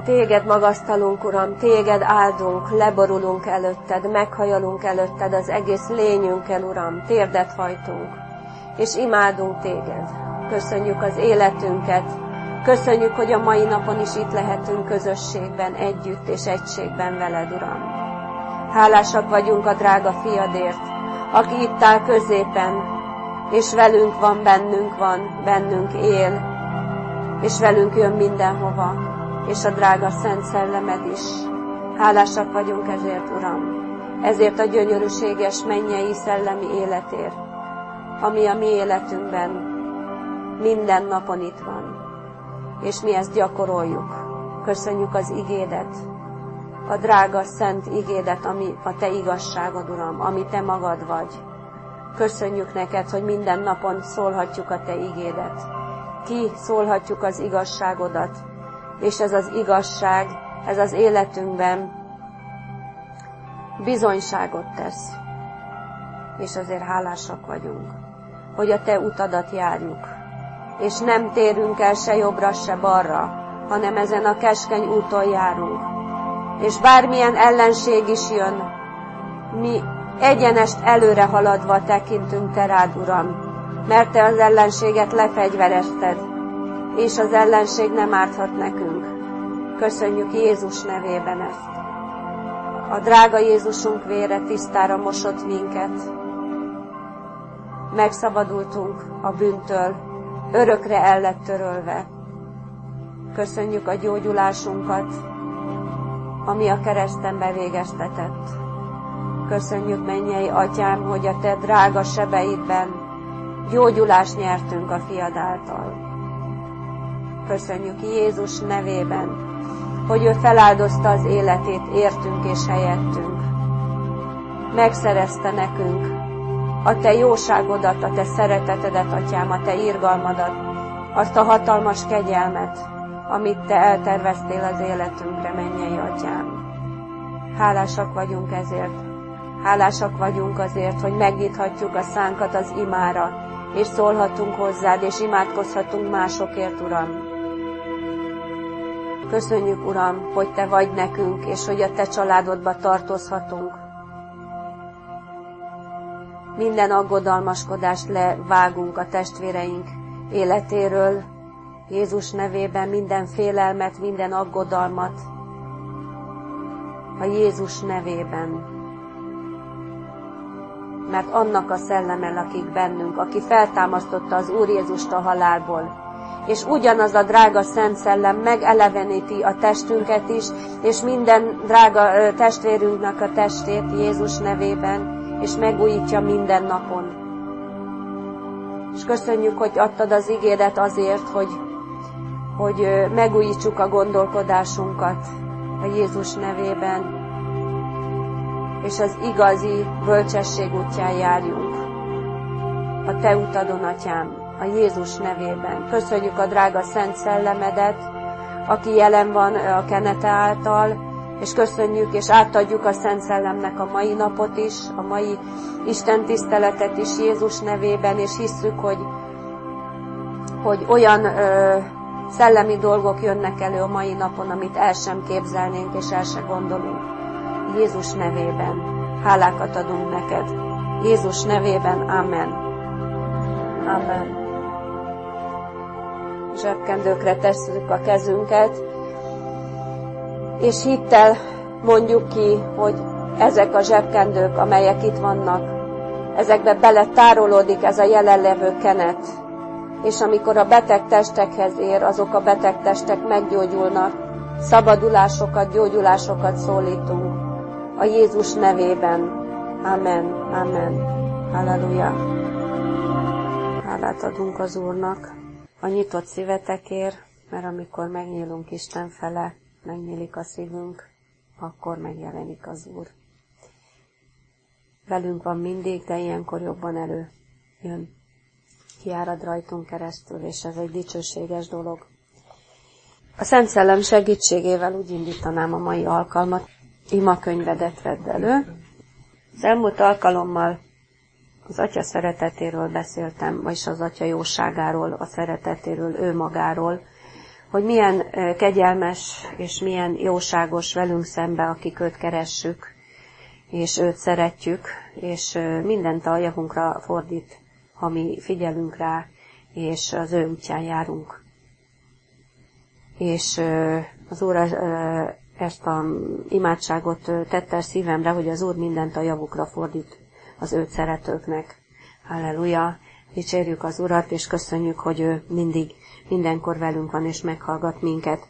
Téged magasztalunk, Uram, Téged áldunk, leborulunk előtted, meghajolunk előtted az egész lényünkkel, Uram, térdet hajtunk, és imádunk Téged. Köszönjük az életünket, köszönjük, hogy a mai napon is itt lehetünk közösségben, együtt és egységben veled, Uram. Hálásak vagyunk a drága fiadért, aki itt áll középen, és velünk van, bennünk él, és velünk jön mindenhova, és a drága Szent Szellemed is. Hálásak vagyunk ezért, Uram, ezért a gyönyörűséges mennyei szellemi életért, ami a mi életünkben minden napon itt van, és mi ezt gyakoroljuk. Köszönjük az igédet, a drága szent igédet, ami a Te igazságod, Uram, ami Te magad vagy. Köszönjük neked, hogy minden napon szólhatjuk a Te igédet. Ki szólhatjuk az igazságodat, és ez az igazság, ez az életünkben bizonyságot tesz. És azért hálásak vagyunk, hogy a Te utadat járjuk, és nem térünk el se jobbra, se balra, hanem ezen a keskeny úton járunk. És bármilyen ellenség is jön, mi egyenest előre haladva tekintünk Te rád, Uram, mert Te az ellenséget lefegyverezted, és az ellenség nem árthat nekünk. Köszönjük Jézus nevében ezt. A drága Jézusunk vére tisztára mosott minket. Megszabadultunk a bűntől, örökre el lett törölve. Köszönjük a gyógyulásunkat, ami a kereszten bevégeztetett. Köszönjük, mennyei Atyám, hogy a Te drága sebeidben gyógyulást nyertünk a Fiad által. Köszönjük Jézus nevében, hogy ő feláldozta az életét értünk és helyettünk. Megszerezte nekünk a Te jóságodat, a Te szeretetedet, Atyám, a Te irgalmadat, azt a hatalmas kegyelmet, amit Te elterveztél az életünkre, mennyei Atyám. Hálásak vagyunk ezért. Hálásak vagyunk azért, hogy megnyithatjuk a szánkat az imára, és szólhatunk hozzád, és imádkozhatunk másokért, Uram. Köszönjük, Uram, hogy Te vagy nekünk, és hogy a Te családodba tartozhatunk. Minden aggodalmaskodást levágunk a testvéreink életéről, Jézus nevében minden félelmet, minden aggodalmat, a Jézus nevében. Mert annak a szelleme lakik bennünk, aki feltámasztotta az Úr Jézust a halálból, és ugyanaz a drága Szent Szellem megeleveníti a testünket is, és minden drága testvérünknek a testét Jézus nevében, és megújítja minden napon. És köszönjük, hogy adtad az ígéret azért, hogy megújítsuk a gondolkodásunkat a Jézus nevében, és az igazi bölcsesség útján járjunk. A Te utadon, Atyám, a Jézus nevében. Köszönjük a drága Szent Szellemedet, aki jelen van a kenete által, és köszönjük, és átadjuk a Szent Szellemnek a mai napot is, a mai Isten tiszteletet is Jézus nevében, és hisszük, hogy olyan szellemi dolgok jönnek elő a mai napon, amit el sem képzelnénk, és el sem gondolunk. Jézus nevében hálákat adunk neked. Jézus nevében, amen. Amen. Zsebkendőkre tesszük a kezünket, és hittel mondjuk ki, hogy ezek a zsebkendők, amelyek itt vannak, ezekbe beletárolódik ez a jelenlevő kenet, és amikor a beteg testekhez ér, azok a beteg testek meggyógyulnak, szabadulásokat, gyógyulásokat szólítunk a Jézus nevében. Amen, amen. Halleluja. Hálát adunk az Úrnak a nyitott szívetekért, mert amikor megnyílunk Isten fele, megnyílik a szívünk, akkor megjelenik az Úr. Velünk van mindig, de ilyenkor jobban előjön. Kiárad rajtunk keresztül, és ez egy dicsőséges dolog. A Szent Szellem segítségével úgy indítanám a mai alkalmat. Imakönyvedet vedd elő. Az elmúlt alkalommal az Atya szeretetéről beszéltem, vagyis az Atya jóságáról, a szeretetéről, ő magáról, hogy milyen kegyelmes és milyen jóságos velünk szembe, akik őt keressük, és őt szeretjük, és mindent a javunkra fordít, ha mi figyelünk rá, és az ő útján járunk. És az Úr ezt a imádságot tette szívemre, hogy az Úr mindent a javukra fordít az őt szeretőknek. Halleluja! Dicsérjük az Urat, és köszönjük, hogy ő mindenkor velünk van, és meghallgat minket.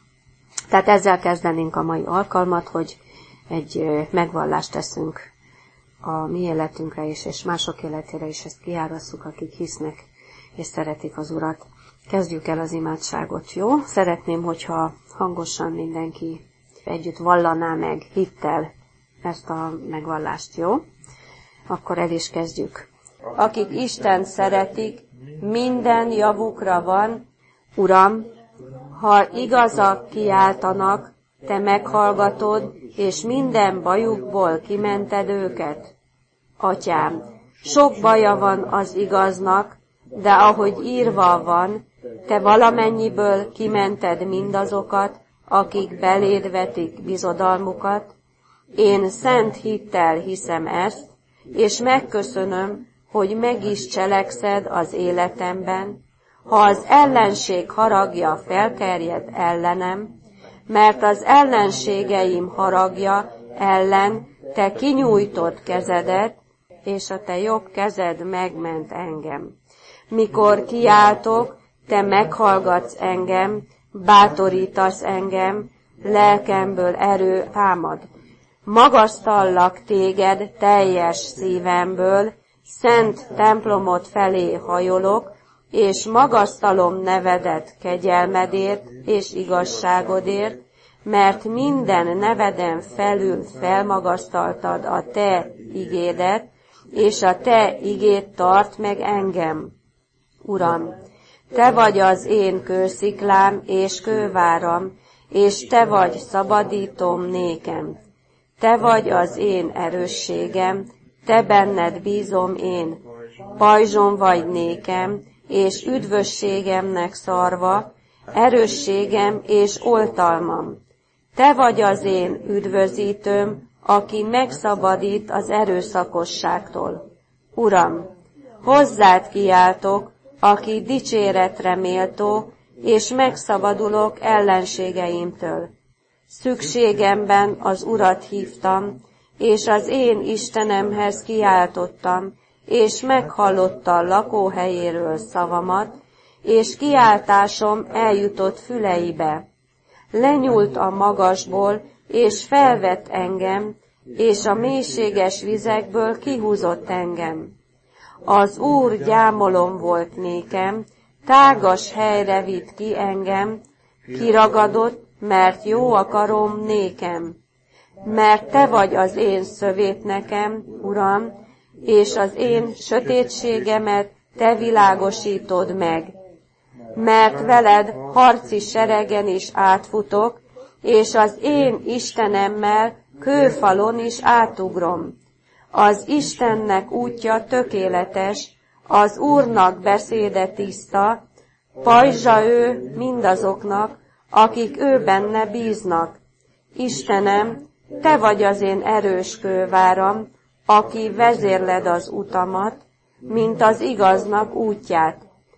Tehát ezzel kezdenénk a mai alkalmat, hogy egy megvallást teszünk a mi életünkre is, és mások életére is, ezt kiárasszuk, akik hisznek, és szeretik az Urat. Kezdjük el az imádságot, jó? Szeretném, hogyha hangosan mindenki együtt vallaná meg hittel ezt a megvallást, jó? Akkor el is kezdjük. Akik Isten szeretik, minden javukra van, Uram, ha igazak kiáltanak, te meghallgatod, és minden bajukból kimented őket. Atyám, sok baja van az igaznak, de ahogy írva van, te valamennyiből kimented mindazokat, akik beléd vetik bizodalmukat. Én szent hittel hiszem ezt, és megköszönöm, hogy meg is cselekszed az életemben, ha az ellenség haragja felkerjed ellenem, mert az ellenségeim haragja ellen te kinyújtott kezedet, és a te jobb kezed megment engem. Mikor kiáltok, te meghallgatsz engem, bátorítasz engem, lelkemből erő támad. Magasztallak téged teljes szívemből, szent templomod felé hajolok, és magasztalom nevedet kegyelmedért és igazságodért, mert minden neveden felül felmagasztaltad a te igédet, és a te igéd tart meg engem. Uram, te vagy az én kősziklám és kőváram, és te vagy szabadítom nékem. Te vagy az én erősségem, te benned bízom én. Pajzsom vagy nékem, és üdvösségemnek szarva, erősségem és oltalmam. Te vagy az én üdvözítőm, aki megszabadít az erőszakosságtól. Uram, hozzád kiáltok, aki dicséretre méltó, és megszabadulok ellenségeimtől. Szükségemben az Urat hívtam, és az én Istenemhez kiáltottam, és meghallotta lakóhelyéről szavamat, és kiáltásom eljutott füleibe. Lenyúlt a magasból, és felvett engem, és a mélységes vizekből kihúzott engem. Az Úr gyámolom volt nékem, tágas helyre vitt ki engem, kiragadott, mert jó akarom nékem. Mert te vagy az én szövét nekem, Uram, és az én sötétségemet te világosítod meg. Mert veled harci seregen is átfutok, és az én Istenemmel kőfalon is átugrom. Az Istennek útja tökéletes, az Úrnak beszéde tiszta, pajzsa ő mindazoknak, akik ő benne bíznak. Istenem, te vagy az én erős kőváram, aki vezérled az utamat, mint az igaznak útját.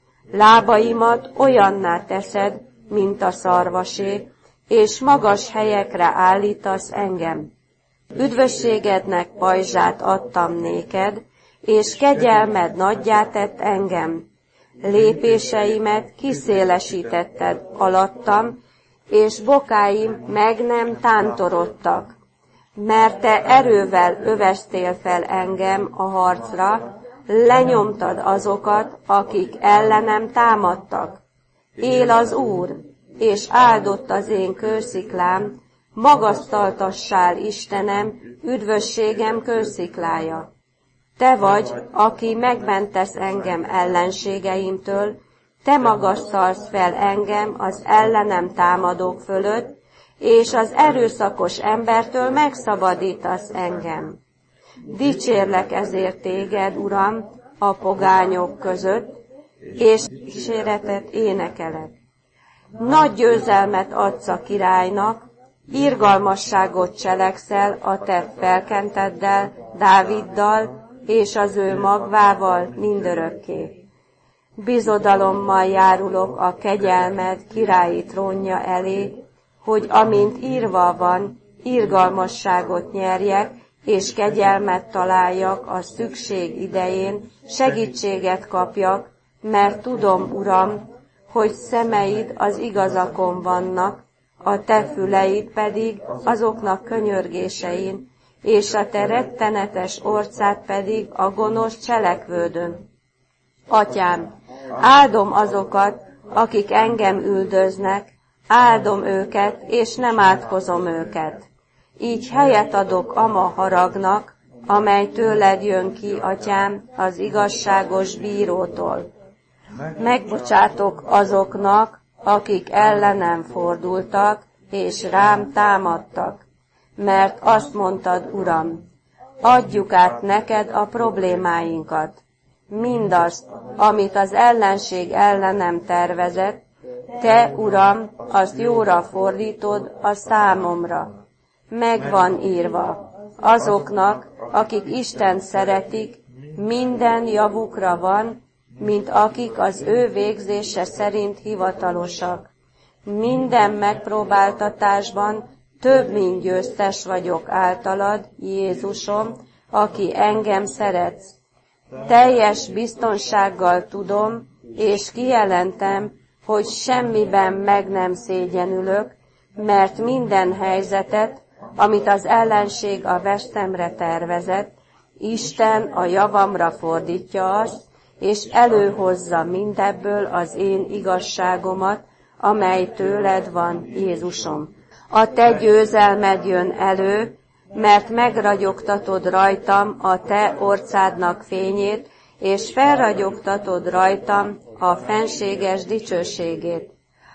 Lábaimat olyanná teszed, mint a szarvasé, és magas helyekre állítasz engem. Üdvösségednek pajzsát adtam néked, és kegyelmed nagyjá tett engem. Lépéseimet kiszélesítetted alattam, és bokáim meg nem tántorodtak. Mert te erővel öveztél fel engem a harcra, lenyomtad azokat, akik ellenem támadtak. Él az Úr, és áldott az én kősziklám, magasztaltassál Istenem, üdvösségem kősziklája. Te vagy, aki megmentesz engem ellenségeimtől, te magasztalsz fel engem az ellenem támadók fölött, és az erőszakos embertől megszabadítasz engem. Dicsérlek ezért téged, Uram, a pogányok között, és kíséretet énekelek. Nagy győzelmet adsz a királynak, irgalmasságot cselekszel a te felkenteddel, Dáviddal és az ő magvával mindörökké. Bizodalommal járulok a kegyelmed királyi trónja elé, hogy amint írva van, irgalmasságot nyerjek, és kegyelmet találjak a szükség idején, segítséget kapjak, mert tudom, Uram, hogy szemeid az igazakon vannak, a te füleid pedig azoknak könyörgésein, és a te rettenetes orcád pedig a gonosz cselekvődön. Atyám, áldom azokat, akik engem üldöznek, áldom őket, és nem átkozom őket. Így helyet adok ama haragnak, amely tőled jön ki, Atyám, az igazságos bírótól. Megbocsátok azoknak, akik ellenem fordultak, és rám támadtak, mert azt mondtad, Uram, adjuk át neked a problémáinkat, mindazt, amit az ellenség ellenem tervezett, te, Uram, azt jóra fordítod a számomra. Meg van írva, azoknak, akik Istent szeretik, minden javukra van, mint akik az ő végzése szerint hivatalosak. Minden megpróbáltatásban több mint győztes vagyok általad, Jézusom, aki engem szeretsz. Teljes biztonsággal tudom, és kijelentem, hogy semmiben meg nem szégyenülök, mert minden helyzetet, amit az ellenség a vestemre tervezett, Isten a javamra fordítja azt, és előhozza mindebből az én igazságomat, amely tőled van, Jézusom. A te győzelmed jön elő, mert megragyogtatod rajtam a te orcádnak fényét, és felragyogtatod rajtam a fenséges dicsőségét.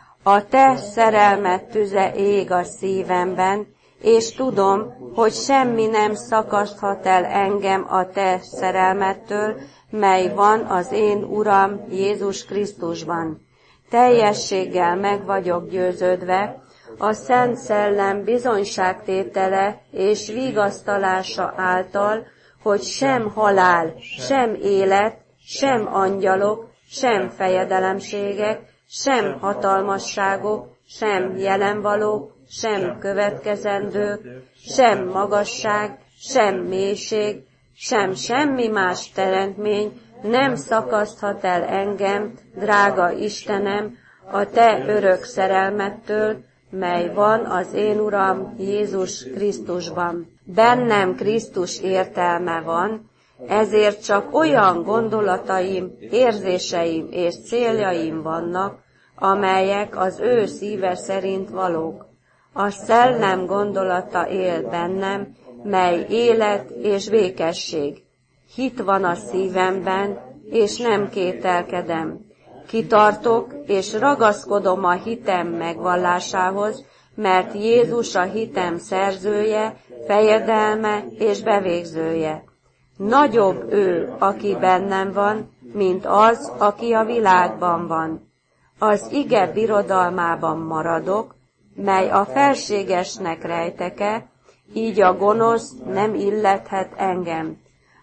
A te szerelmed tüze ég a szívemben, és tudom, hogy semmi nem szakaszthat el engem a te szerelmettől, mely van az én Uram Jézus Krisztusban. Teljességgel meg vagyok győződve, a Szent Szellem bizonyságtétele és vigasztalása által, hogy sem halál, sem élet, sem angyalok, sem fejedelemségek, sem hatalmasságok, sem jelenvalók, sem következendők, sem magasság, sem mélység, sem semmi más teremtmény nem szakaszthat el engem, drága Istenem, a te örök szerelmettől, mely van az én Uram Jézus Krisztusban. Bennem Krisztus értelme van, ezért csak olyan gondolataim, érzéseim és céljaim vannak, amelyek az ő szíve szerint valók. A szellem gondolata él bennem, mely élet és békesség. Hit van a szívemben, és nem kételkedem. Kitartok, és ragaszkodom a hitem megvallásához, mert Jézus a hitem szerzője, fejedelme és bevégzője. Nagyobb ő, aki bennem van, mint az, aki a világban van. Az ige birodalmában maradok, mely a felségesnek rejteke, így a gonosz nem illethet engem.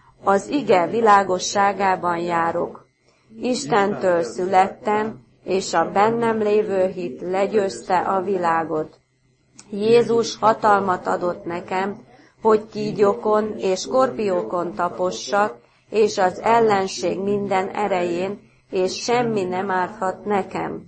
Az ige világosságában járok. Istentől születtem, és a bennem lévő hit legyőzte a világot. Jézus hatalmat adott nekem, hogy kígyókon és skorpiókon tapossak, és az ellenség minden erején, és semmi nem árthat nekem.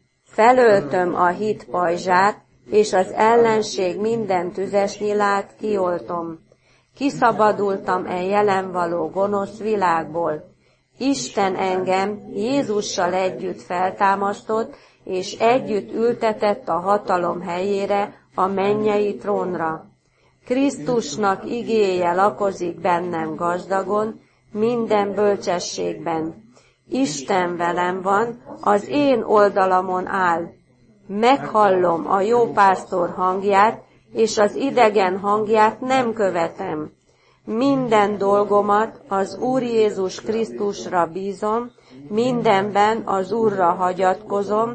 Felöltöm a hit pajzsát, és az ellenség minden tüzes nyilát kioltom. Kiszabadultam jelenvaló gonosz világból. Isten engem Jézussal együtt feltámasztott, és együtt ültetett a hatalom helyére, a mennyei trónra. Krisztusnak igéje lakozik bennem gazdagon, minden bölcsességben. Isten velem van, az én oldalamon áll. Meghallom a jó pásztor hangját, és az idegen hangját nem követem. Minden dolgomat az Úr Jézus Krisztusra bízom, mindenben az Úrra hagyatkozom,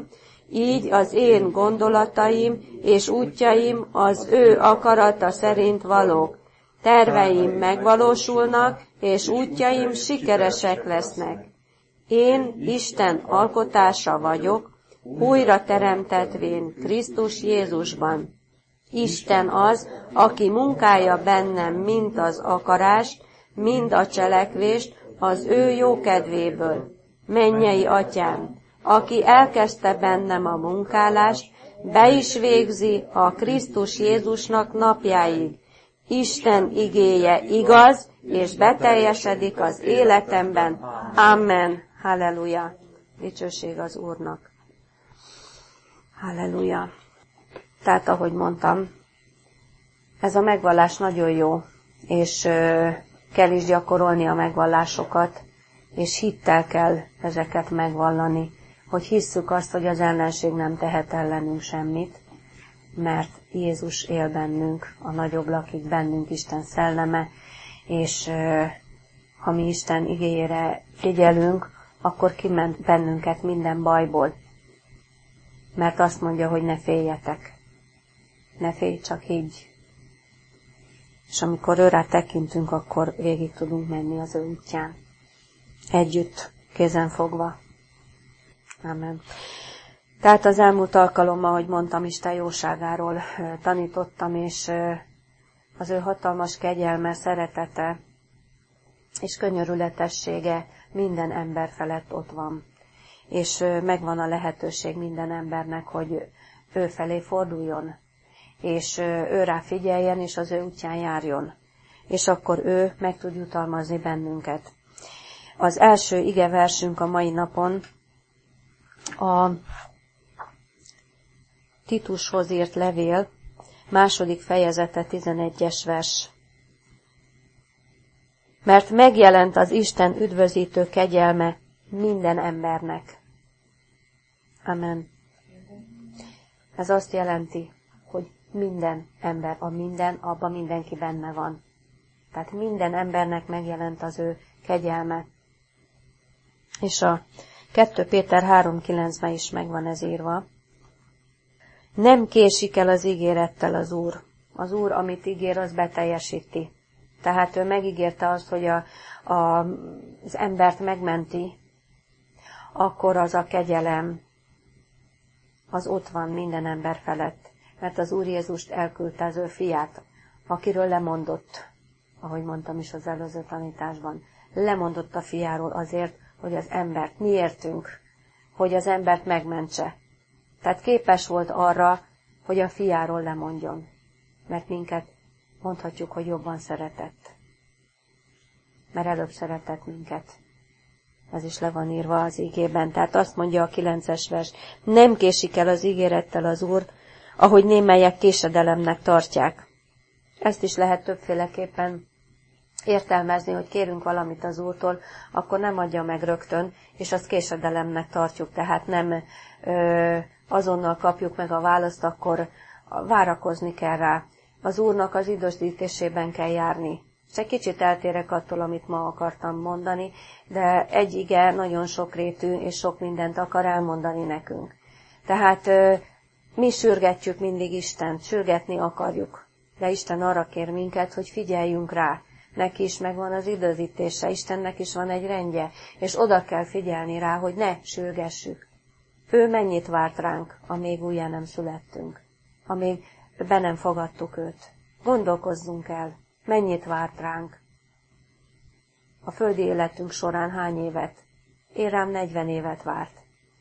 így az én gondolataim és útjaim az ő akarata szerint valók. Terveim megvalósulnak, és útjaim sikeresek lesznek. Én Isten alkotása vagyok, újra teremtetvén Krisztus Jézusban. Isten az, aki munkálja bennem mind az akarást, mind a cselekvést az ő jókedvéből. Mennyei Atyám, aki elkezdte bennem a munkálást, be is végzi a Krisztus Jézusnak napjáig. Isten igéje igaz, és beteljesedik az életemben. Amen. Halleluja. Dicsőség az Úrnak. Halleluja. Tehát, ahogy mondtam, ez a megvallás nagyon jó, és kell is gyakorolni a megvallásokat, és hittel kell ezeket megvallani, hogy hisszük azt, hogy az ellenség nem tehet ellenünk semmit, mert Jézus él bennünk, a nagyobb lakik bennünk, Isten szelleme, és ha mi Isten igéjére figyelünk, akkor kiment bennünket minden bajból. Mert azt mondja, hogy ne féljetek. Ne félj, csak higgy. És amikor őrá tekintünk, akkor végig tudunk menni az ő útján. Együtt, kézen fogva. Amen. Tehát az elmúlt alkalommal, ahogy mondtam, Isten jóságáról tanítottam, és az ő hatalmas kegyelme, szeretete és könyörületessége minden ember felett ott van. És megvan a lehetőség minden embernek, hogy ő felé forduljon, és ő rá figyeljen, és az ő útján járjon. És akkor ő meg tud jutalmazni bennünket. Az első igeversünk a mai napon a Titushoz írt levél, 2. fejezete, 11. vers. Mert megjelent az Isten üdvözítő kegyelme minden embernek. Amen. Ez azt jelenti, hogy minden ember, a minden, abban mindenki benne van. Tehát minden embernek megjelent az ő kegyelme. És a 2 Péter 3.9-ben is megvan ez írva. Nem késik el az ígérettel az Úr. Az Úr, amit ígér, az beteljesíti. Tehát ő megígérte azt, hogy az embert megmenti, akkor az a kegyelem, az ott van minden ember felett. Mert az Úr Jézust elküldte az ő fiát, akiről lemondott, ahogy mondtam is az előző tanításban. Lemondott a fiáról azért, hogy az embert, miértünk, hogy az embert megmentse. Tehát képes volt arra, hogy a fiáról lemondjon. Mert minket mondhatjuk, hogy jobban szeretett. Mert előbb szeretett minket. Ez is le van írva az ígében. Tehát azt mondja a 9. vers, nem késik el az ígérettel az Úr, ahogy némelyek késedelemnek tartják. Ezt is lehet többféleképpen értelmezni, hogy kérünk valamit az Úrtól, akkor nem adja meg rögtön, és azt késedelemnek tartjuk, tehát nem azonnal kapjuk meg a választ, akkor várakozni kell rá. Az Úrnak az időzítésében kell járni. És egy kicsit eltérek attól, amit ma akartam mondani, de egy ige nagyon sokrétű, és sok mindent akar elmondani nekünk. Tehát mi sürgetjük mindig Istent, sürgetni akarjuk. De Isten arra kér minket, hogy figyeljünk rá. Neki is megvan az időzítése, Istennek is van egy rendje, és oda kell figyelni rá, hogy ne sürgessük. Ő mennyit várt ránk, amíg újjá nem születtünk, amíg be nem fogadtuk őt. Gondolkozzunk el, mennyit várt ránk. A földi életünk során hány évet? Én rám 40 évet várt.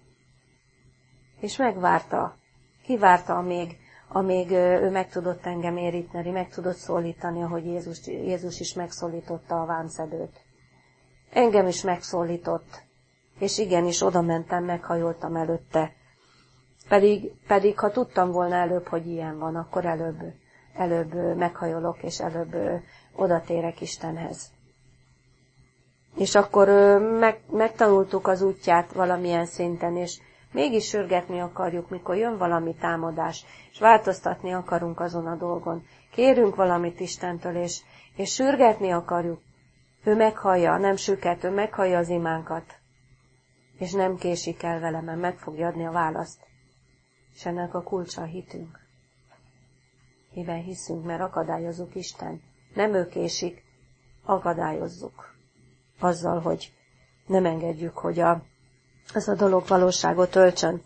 És megvárta. Kivárta, amíg ő meg tudott engem érinteni, meg tudott szólítani, ahogy Jézus is megszólította a vámszedőt. Engem is megszólított, és igenis oda mentem, meghajoltam előtte. Pedig ha tudtam volna előbb, hogy ilyen van, akkor előbb meghajolok, és előbb odatérek Istenhez. És akkor megtanultuk az útját valamilyen szinten, és mégis sürgetni akarjuk, mikor jön valami támadás, és változtatni akarunk azon a dolgon. Kérünk valamit Istentől, és sürgetni akarjuk. Ő meghallja, nem süket, ő meghallja az imánkat. És nem késik el vele, mert meg fogja adni a választ. És ennek a kulcsa a hitünk. Miben hiszünk, mert akadályozzuk Isten. Nem ő késik, akadályozzuk. Azzal, hogy nem engedjük, hogy az a dolog valóságot öltsön.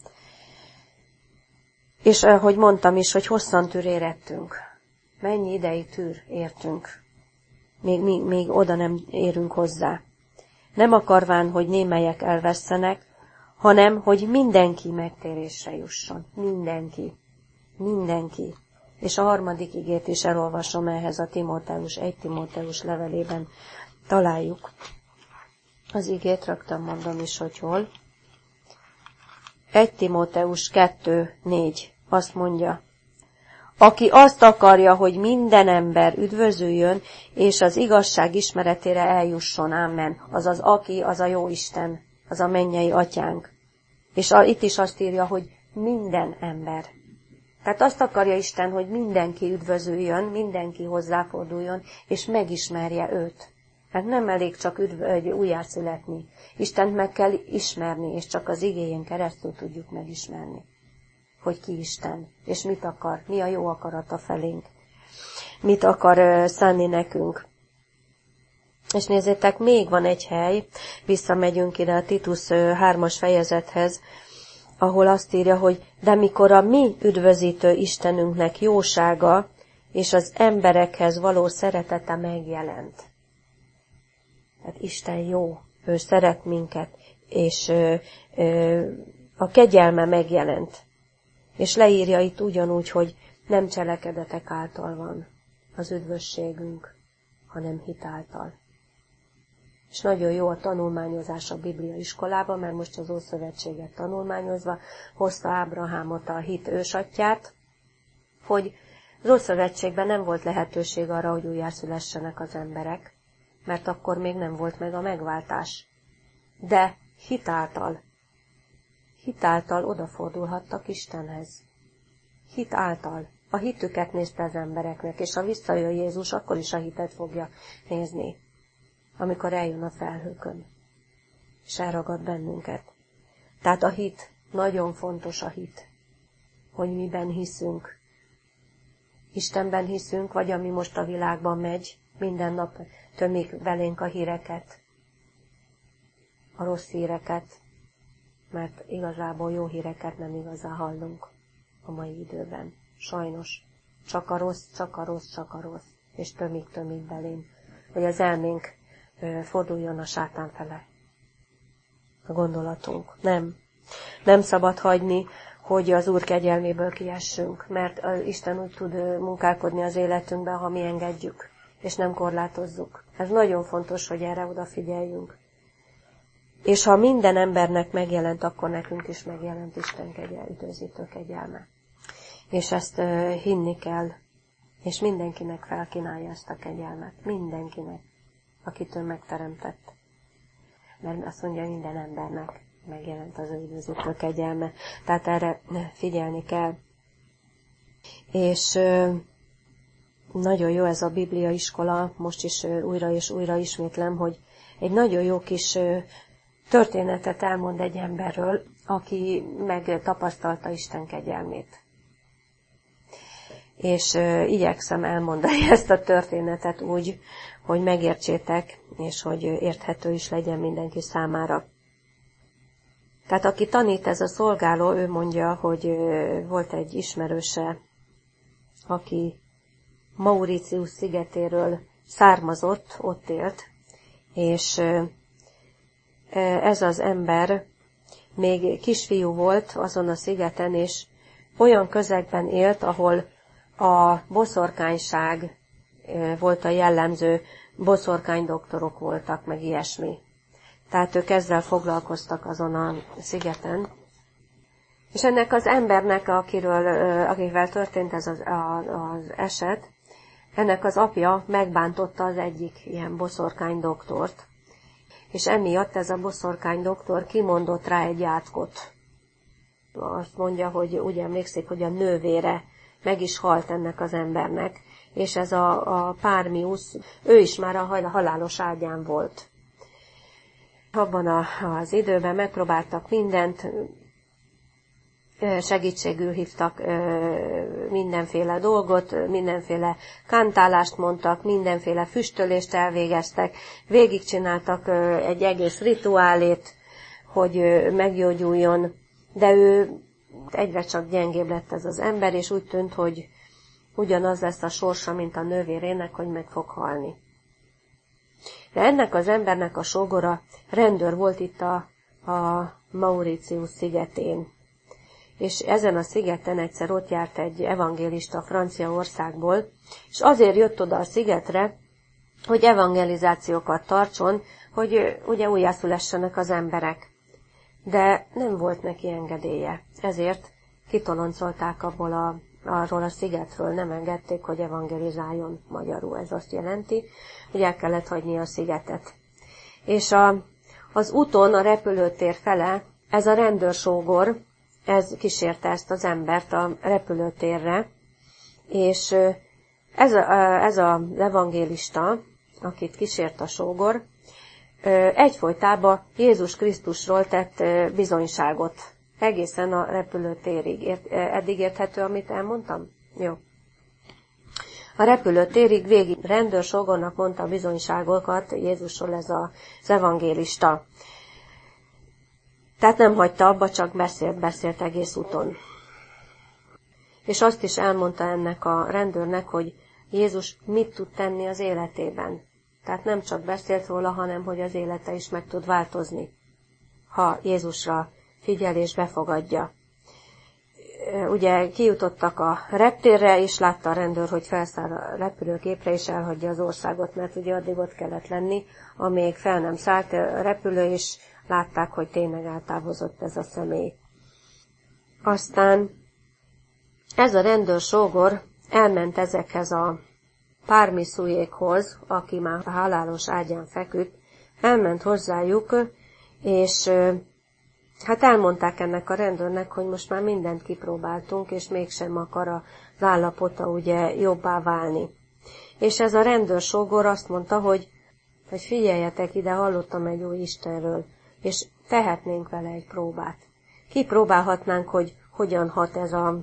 És ahogy mondtam is, hogy hosszantűr érettünk. Mennyi ideig tűr értünk. Még oda nem érünk hozzá. Nem akarván, hogy némelyek elvesszenek, hanem, hogy mindenki megtérésre jusson. Mindenki. És a 3. igét is elolvasom ehhez a 1 Timóteus levelében találjuk. Az igét rögtön mondom is, hogy hol. 1 Timóteus 2:4 azt mondja, aki azt akarja, hogy minden ember üdvözüljön, és az igazság ismeretére eljusson, amen. Azaz aki, az a jó Isten, az a mennyei atyánk. És itt is azt írja, hogy minden ember. Tehát azt akarja Isten, hogy mindenki üdvözüljön, mindenki hozzáforduljon, és megismerje őt. Mert nem elég csak újjászületni. Istent meg kell ismerni, és csak az igéjén keresztül tudjuk megismerni, hogy ki Isten, és mit akar, mi a jó akarata felénk, mit akar szánni nekünk. És nézzétek, még van egy hely, visszamegyünk ide a Titus 3. fejezethez, ahol azt írja, hogy de mikor a mi üdvözítő Istenünknek jósága és az emberekhez való szeretete megjelent. Tehát Isten jó, ő szeret minket, és a kegyelme megjelent. És leírja itt ugyanúgy, hogy nem cselekedetek által van az üdvösségünk, hanem hit által. És nagyon jó a tanulmányozás a Biblia iskolában, mert most az Ószövetséget tanulmányozva hozta Ábrahámot, a hit ősatyját, hogy az Ószövetségben nem volt lehetőség arra, hogy újjászülessenek az emberek, mert akkor még nem volt meg a megváltás. De hit által odafordulhattak Istenhez. Hit által. A hitüket nézte az embereknek, és ha visszajön Jézus, akkor is a hitet fogja nézni, amikor eljön a felhőkön, és elragad bennünket. Tehát a hit, nagyon fontos a hit, hogy miben hiszünk. Istenben hiszünk, vagy ami most a világban megy, minden nap tömik belénk a híreket, a rossz híreket, mert igazából jó híreket nem igazán hallunk a mai időben. Sajnos. Csak a rossz, és tömik belénk, hogy az elménk forduljon a sátán fele. A gondolatunk. Nem szabad hagyni, hogy az Úr kegyelméből kiessünk, mert Isten úgy tud munkálkodni az életünkben, ha mi engedjük, és nem korlátozzuk. Ez nagyon fontos, hogy erre odafigyeljünk. És ha minden embernek megjelent, akkor nekünk is megjelent Isten üdvözítő kegyelme. És ezt hinni kell, és mindenkinek felkínálja ezt a kegyelmet. Mindenkinek, akit ő megteremtett. Mert azt mondja, minden embernek megjelent az ő üdvözítő kegyelme. Tehát erre figyelni kell. És nagyon jó ez a Biblia iskola, most is újra és újra ismétlem, hogy egy nagyon jó kis történetet elmond egy emberről, aki megtapasztalta Isten kegyelmét. És igyekszem elmondani ezt a történetet úgy, hogy megértsétek, és hogy érthető is legyen mindenki számára. Tehát aki tanít, ez a szolgáló, ő mondja, hogy volt egy ismerőse, aki Mauritius szigetéről származott, ott élt, és ez az ember még kisfiú volt azon a szigeten, és olyan közegben élt, ahol a boszorkányság volt a jellemző, boszorkánydoktorok voltak, meg ilyesmi. Tehát ők ezzel foglalkoztak azon a szigeten. És ennek az embernek, akivel történt ez az eset, ennek az apja megbántotta az egyik ilyen boszorkánydoktort, és emiatt ez a boszorkánydoktor kimondott rá egy átkot. Azt mondja, hogy úgy emlékszik, hogy a nővére meg is halt ennek az embernek, és ez a Pármius, ő is már a halálos ágyán volt. Abban az időben megpróbáltak mindent, segítségül hívtak mindenféle dolgot, mindenféle kántálást mondtak, mindenféle füstölést elvégeztek, végigcsináltak egy egész rituálét, hogy meggyógyuljon, de ő egyre csak gyengébb lett ez az ember, és úgy tűnt, hogy ugyanaz lesz a sorsa, mint a nővérének, hogy meg fog halni. De ennek az embernek a sógora rendőr volt itt a Mauritius szigetén. És ezen a szigeten egyszer ott járt egy evangélista Franciaországból, és azért jött oda a szigetre, hogy evangelizációkat tartson, hogy ugye újjászülessenek az emberek. De nem volt neki engedélye, ezért kitoloncolták arról a szigetről, nem engedték, hogy evangelizáljon, magyarul. Ez azt jelenti, hogy el kellett hagyni a szigetet. És az úton, a repülőtér fele, ez a rendőrsógor, ez kísérte ezt az embert a repülőtérre, és ez az evangélista, akit kísért a sógor, egyfolytában Jézus Krisztusról tett bizonyságot egészen a repülőtérig. Eddig érthető, amit elmondtam? Jó. A repülőtérig végig rendőrsógornak mondta a bizonyságokat Jézusról ez az evangélista. Tehát nem hagyta abba, csak beszélt egész úton. És azt is elmondta ennek a rendőrnek, hogy Jézus mit tud tenni az életében. Tehát nem csak beszélt róla, hanem hogy az élete is meg tud változni, ha Jézusra figyel és befogadja. Ugye kijutottak a reptérre, és látta a rendőr, hogy felszáll a repülőgépre, és elhagyja az országot, mert ugye addig ott kellett lenni, amíg fel nem szállt a repülő, és látták, hogy tényleg eltávozott ez a személy. Aztán ez a rendőrsógor elment ezekhez a pármiszujékhoz, aki már a halálos ágyán feküdt, elment hozzájuk, és hát elmondták ennek a rendőrnek, hogy most már mindent kipróbáltunk, és mégsem akar az állapota ugye jobbá válni. És ez a rendőrsógor azt mondta, hogy figyeljetek ide, hallottam egy jó Istenről, és tehetnénk vele egy próbát. Kipróbálhatnánk, hogy hogyan hat ez a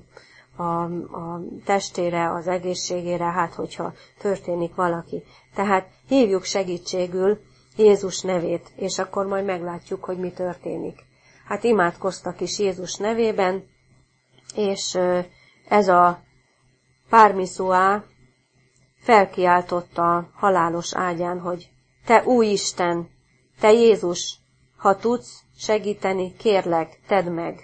testére, az egészségére, hát hogyha történik valaki. Tehát hívjuk segítségül Jézus nevét, és akkor majd meglátjuk, hogy mi történik. Hát imádkoztak is Jézus nevében, és ez a pármiszúá felkiáltotta a halálos ágyán, hogy te új Isten, te Jézus, ha tudsz segíteni, kérlek, tedd meg.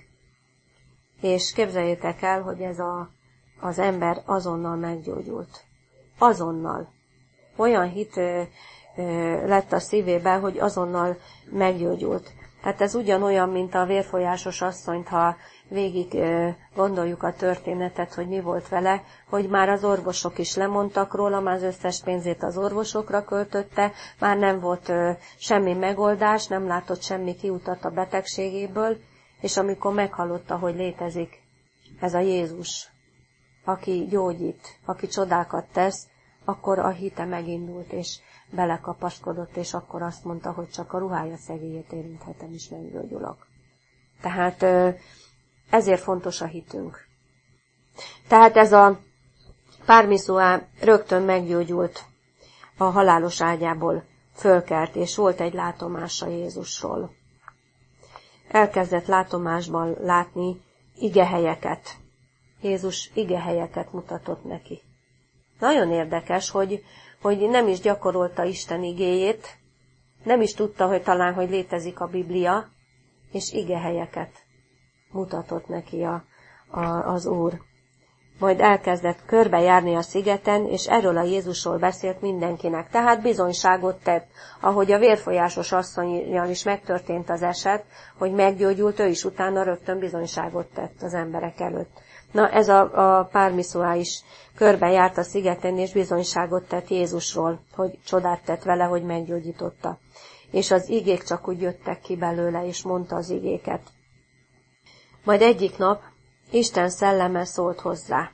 És képzeljétek el, hogy ez az ember azonnal meggyógyult. Azonnal. Olyan hit lett a szívében, hogy azonnal meggyógyult. Tehát ez ugyanolyan, mint a vérfolyásos asszonyt, ha végig gondoljuk a történetet, hogy mi volt vele, hogy már az orvosok is lemondtak róla, már az összes pénzét az orvosokra költötte, már nem volt semmi megoldás, nem látott semmi kiutat a betegségéből, és amikor meghallotta, hogy létezik ez a Jézus, aki gyógyít, aki csodákat tesz, akkor a hite megindult, és belekapaszkodott, és akkor azt mondta, hogy csak a ruhája szegélyét érinthetem, is meggyógyulok. Tehát ezért fontos a hitünk. Tehát ez a pármiszúá rögtön meggyógyult, a halálos ágyából fölkelt, és volt egy látomása Jézusról. Elkezdett látomásban látni igehelyeket. Jézus igehelyeket mutatott neki. Nagyon érdekes, hogy nem is gyakorolta Isten igéjét, nem is tudta, hogy talán, hogy létezik a Biblia, és igehelyeket mutatott neki az Úr. Majd elkezdett körbejárni a szigeten, és erről a Jézusról beszélt mindenkinek. Tehát bizonyságot tett, ahogy a vérfolyásos asszonnyal is megtörtént az eset, hogy meggyógyult, ő is utána rögtön bizonyságot tett az emberek előtt. Na, ez a pármiszúá is körbejárt a szigeten, és bizonyságot tett Jézusról, hogy csodát tett vele, hogy meggyógyította. És az igék csak úgy jöttek ki belőle, és mondta az igéket. Majd egyik nap Isten szelleme szólt hozzá.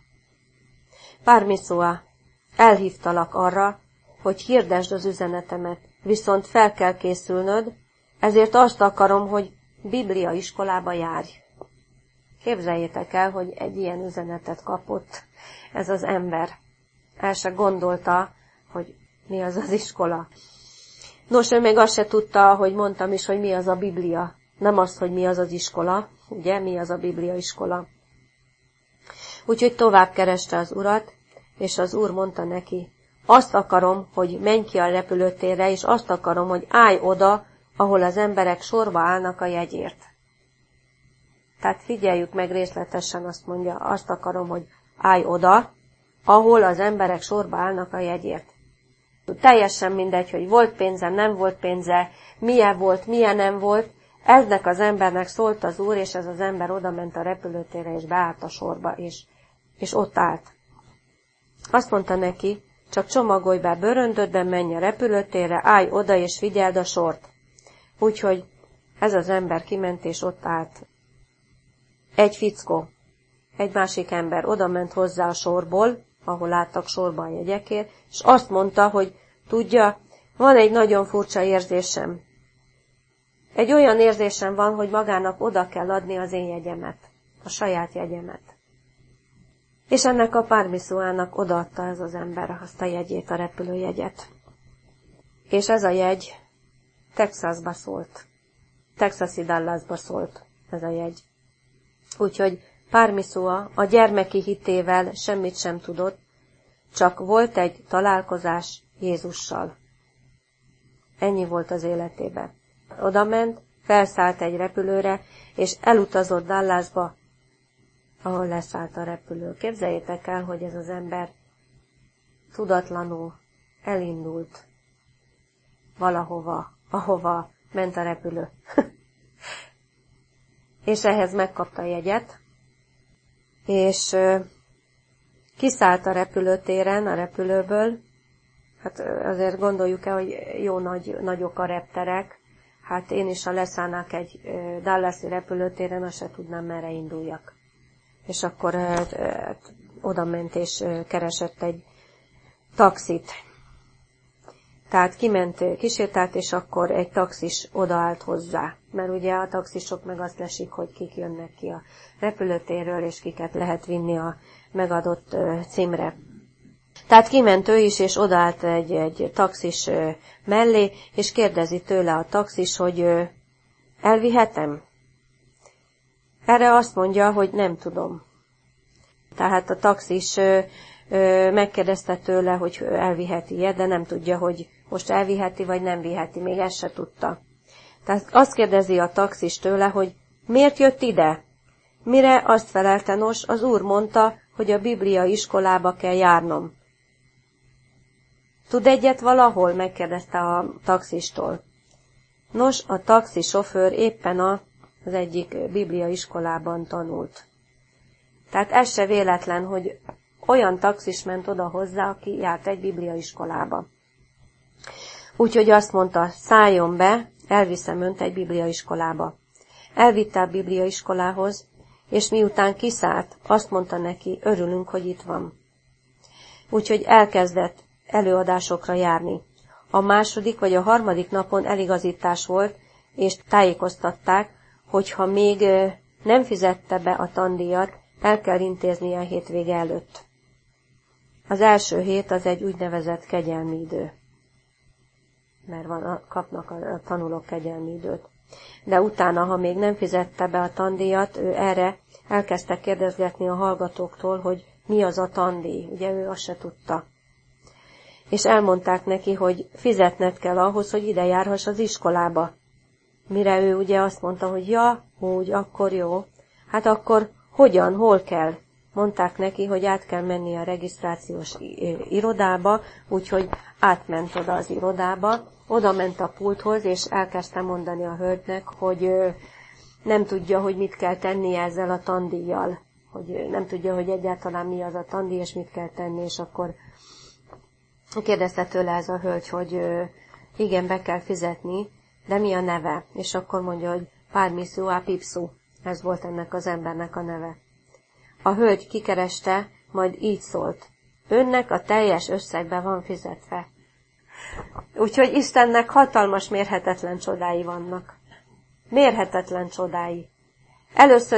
Pármiszúá, elhívtalak arra, hogy hirdesd az üzenetemet, viszont fel kell készülnöd, ezért azt akarom, hogy Biblia iskolába járj. Képzeljétek el, hogy egy ilyen üzenetet kapott ez az ember. El se gondolta, hogy mi az az iskola. Nos, ő még azt se tudta, hogy mondtam is, hogy mi az a Biblia. Nem azt, hogy mi az az iskola, ugye, mi az a Biblia iskola. Úgyhogy tovább kereste az Urat, és az Úr mondta neki, azt akarom, hogy menj ki a repülőtérre, és azt akarom, hogy állj oda, ahol az emberek sorba állnak a jegyért. Tehát figyeljük meg részletesen, azt mondja, azt akarom, hogy állj oda, ahol az emberek sorba állnak a jegyért. Teljesen mindegy, hogy volt pénze, nem volt pénze, milyen volt, milyen nem volt, eznek az embernek szólt az Úr, és ez az ember oda ment a repülőtérre, és beállt a sorba, és ott állt. Azt mondta neki, csak csomagolj be bőröndödben, menj a repülőtérre, állj oda, és figyeld a sort. Úgyhogy ez az ember kiment, és ott állt. Egy fickó, egy másik ember oda ment hozzá a sorból, ahol álltak sorba a jegyekért, és azt mondta, hogy tudja, van egy nagyon furcsa érzésem. Egy olyan érzésem van, hogy magának oda kell adni az én jegyemet, a saját jegyemet. És ennek a Parmisuának odaadta ez az ember azt a jegyét, a repülőjegyet. És ez a jegy Texasba szólt. Texasi Dallasba szólt ez a jegy. Úgyhogy Parmisua a gyermeki hitével semmit sem tudott, csak volt egy találkozás Jézussal. Ennyi volt az életében. Oda ment, felszállt egy repülőre, és elutazott Dallasba, ahol leszállt a repülő. Képzeljétek el, hogy ez az ember tudatlanul elindult valahova, ahova ment a repülő. És ehhez megkapta a jegyet, és kiszállt a repülőtéren, a repülőből. Hát azért gondoljuk el, hogy jó nagyok a repterek. Hát én is, ha leszállnák egy dallasi repülőtéren, azt se tudnám, merre induljak. És akkor oda ment és keresett egy taxit. Tehát kiment, kísértált, és akkor egy taxis odaállt hozzá. Mert ugye a taxisok meg azt lesik, hogy kik jönnek ki a repülőtérről, és kiket lehet vinni a megadott címre. Tehát kiment ő is, és odaállt egy taxis mellé, és kérdezi tőle a taxis, hogy elvihetem? Erre azt mondja, hogy nem tudom. Tehát a taxis megkérdezte tőle, hogy elviheti-e, de nem tudja, hogy most elviheti, vagy nem viheti, még ezt se tudta. Tehát azt kérdezi a taxis tőle, hogy miért jött ide? Mire azt felelte, nos, az Úr mondta, hogy a Biblia iskolába kell járnom. Tud egyet valahol? Megkérdezte a taxistól. Nos, a taxisofőr éppen az egyik Biblia iskolában tanult. Tehát ez se véletlen, hogy olyan taxis ment oda hozzá, aki járt egy Biblia iskolába. Úgyhogy azt mondta, szálljon be, elviszem önt egy Biblia iskolába. Elvitte a Biblia iskolához, és miután kiszállt, azt mondta neki, örülünk, hogy itt van. Úgyhogy elkezdett előadásokra járni. A második vagy a harmadik napon eligazítás volt, és tájékoztatták, hogy ha még nem fizette be a tandíjat, el kell intéznie a hétvége előtt. Az első hét az egy úgynevezett kegyelmi idő, mert kapnak a tanulók kegyelmi időt. De utána, ha még nem fizette be a tandíjat, ő erre elkezdte kérdezgetni a hallgatóktól, hogy mi az a tandíj. Ugye ő azt se tudta. És elmondták neki, hogy fizetned kell ahhoz, hogy ide járhass az iskolába. Mire ő ugye azt mondta, hogy ja, úgy, akkor jó. Hát akkor hogyan, hol kell? Mondták neki, hogy át kell menni a regisztrációs irodába, úgyhogy átment oda az irodába, oda ment a pulthoz, és elkezdte mondani a hölgynek, hogy nem tudja, hogy mit kell tennie ezzel a tandíjjal, hogy nem tudja, hogy egyáltalán mi az a tandíj, és mit kell tenni, és akkor kérdezte tőle ez a hölgy, hogy igen, be kell fizetni, de mi a neve? És akkor mondja, hogy Parmisua Pipsu, ez volt ennek az embernek a neve. A hölgy kikereste, majd így szólt, önnek a teljes összegbe van fizetve. Úgyhogy Istennek hatalmas, mérhetetlen csodái vannak. Mérhetetlen csodái. Először is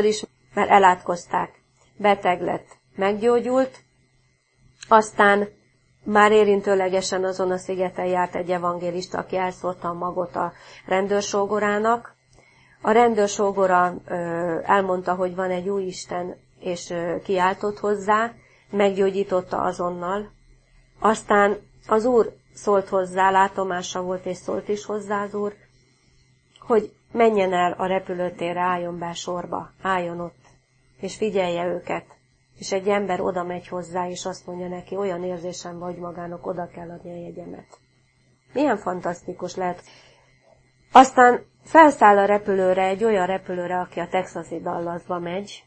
mert elátkozták. Beteg lett, meggyógyult, aztán már érintőlegesen azon a szigeten járt egy evangélista, aki elszórta a magot a rendőrsógorának. A rendőrsógora elmondta, hogy van egy új Isten, és kiáltott hozzá, meggyógyította azonnal. Aztán az Úr szólt hozzá, látomása volt, és szólt is hozzá az Úr, hogy menjen el a repülőtérre, álljon be sorba, álljon ott, és figyelje őket. És egy ember oda megy hozzá, és azt mondja neki, olyan érzésem vagy magának, oda kell adni a jegyemet. Milyen fantasztikus lehet. Aztán felszáll a repülőre, egy olyan repülőre, aki a texasi Dallasba megy.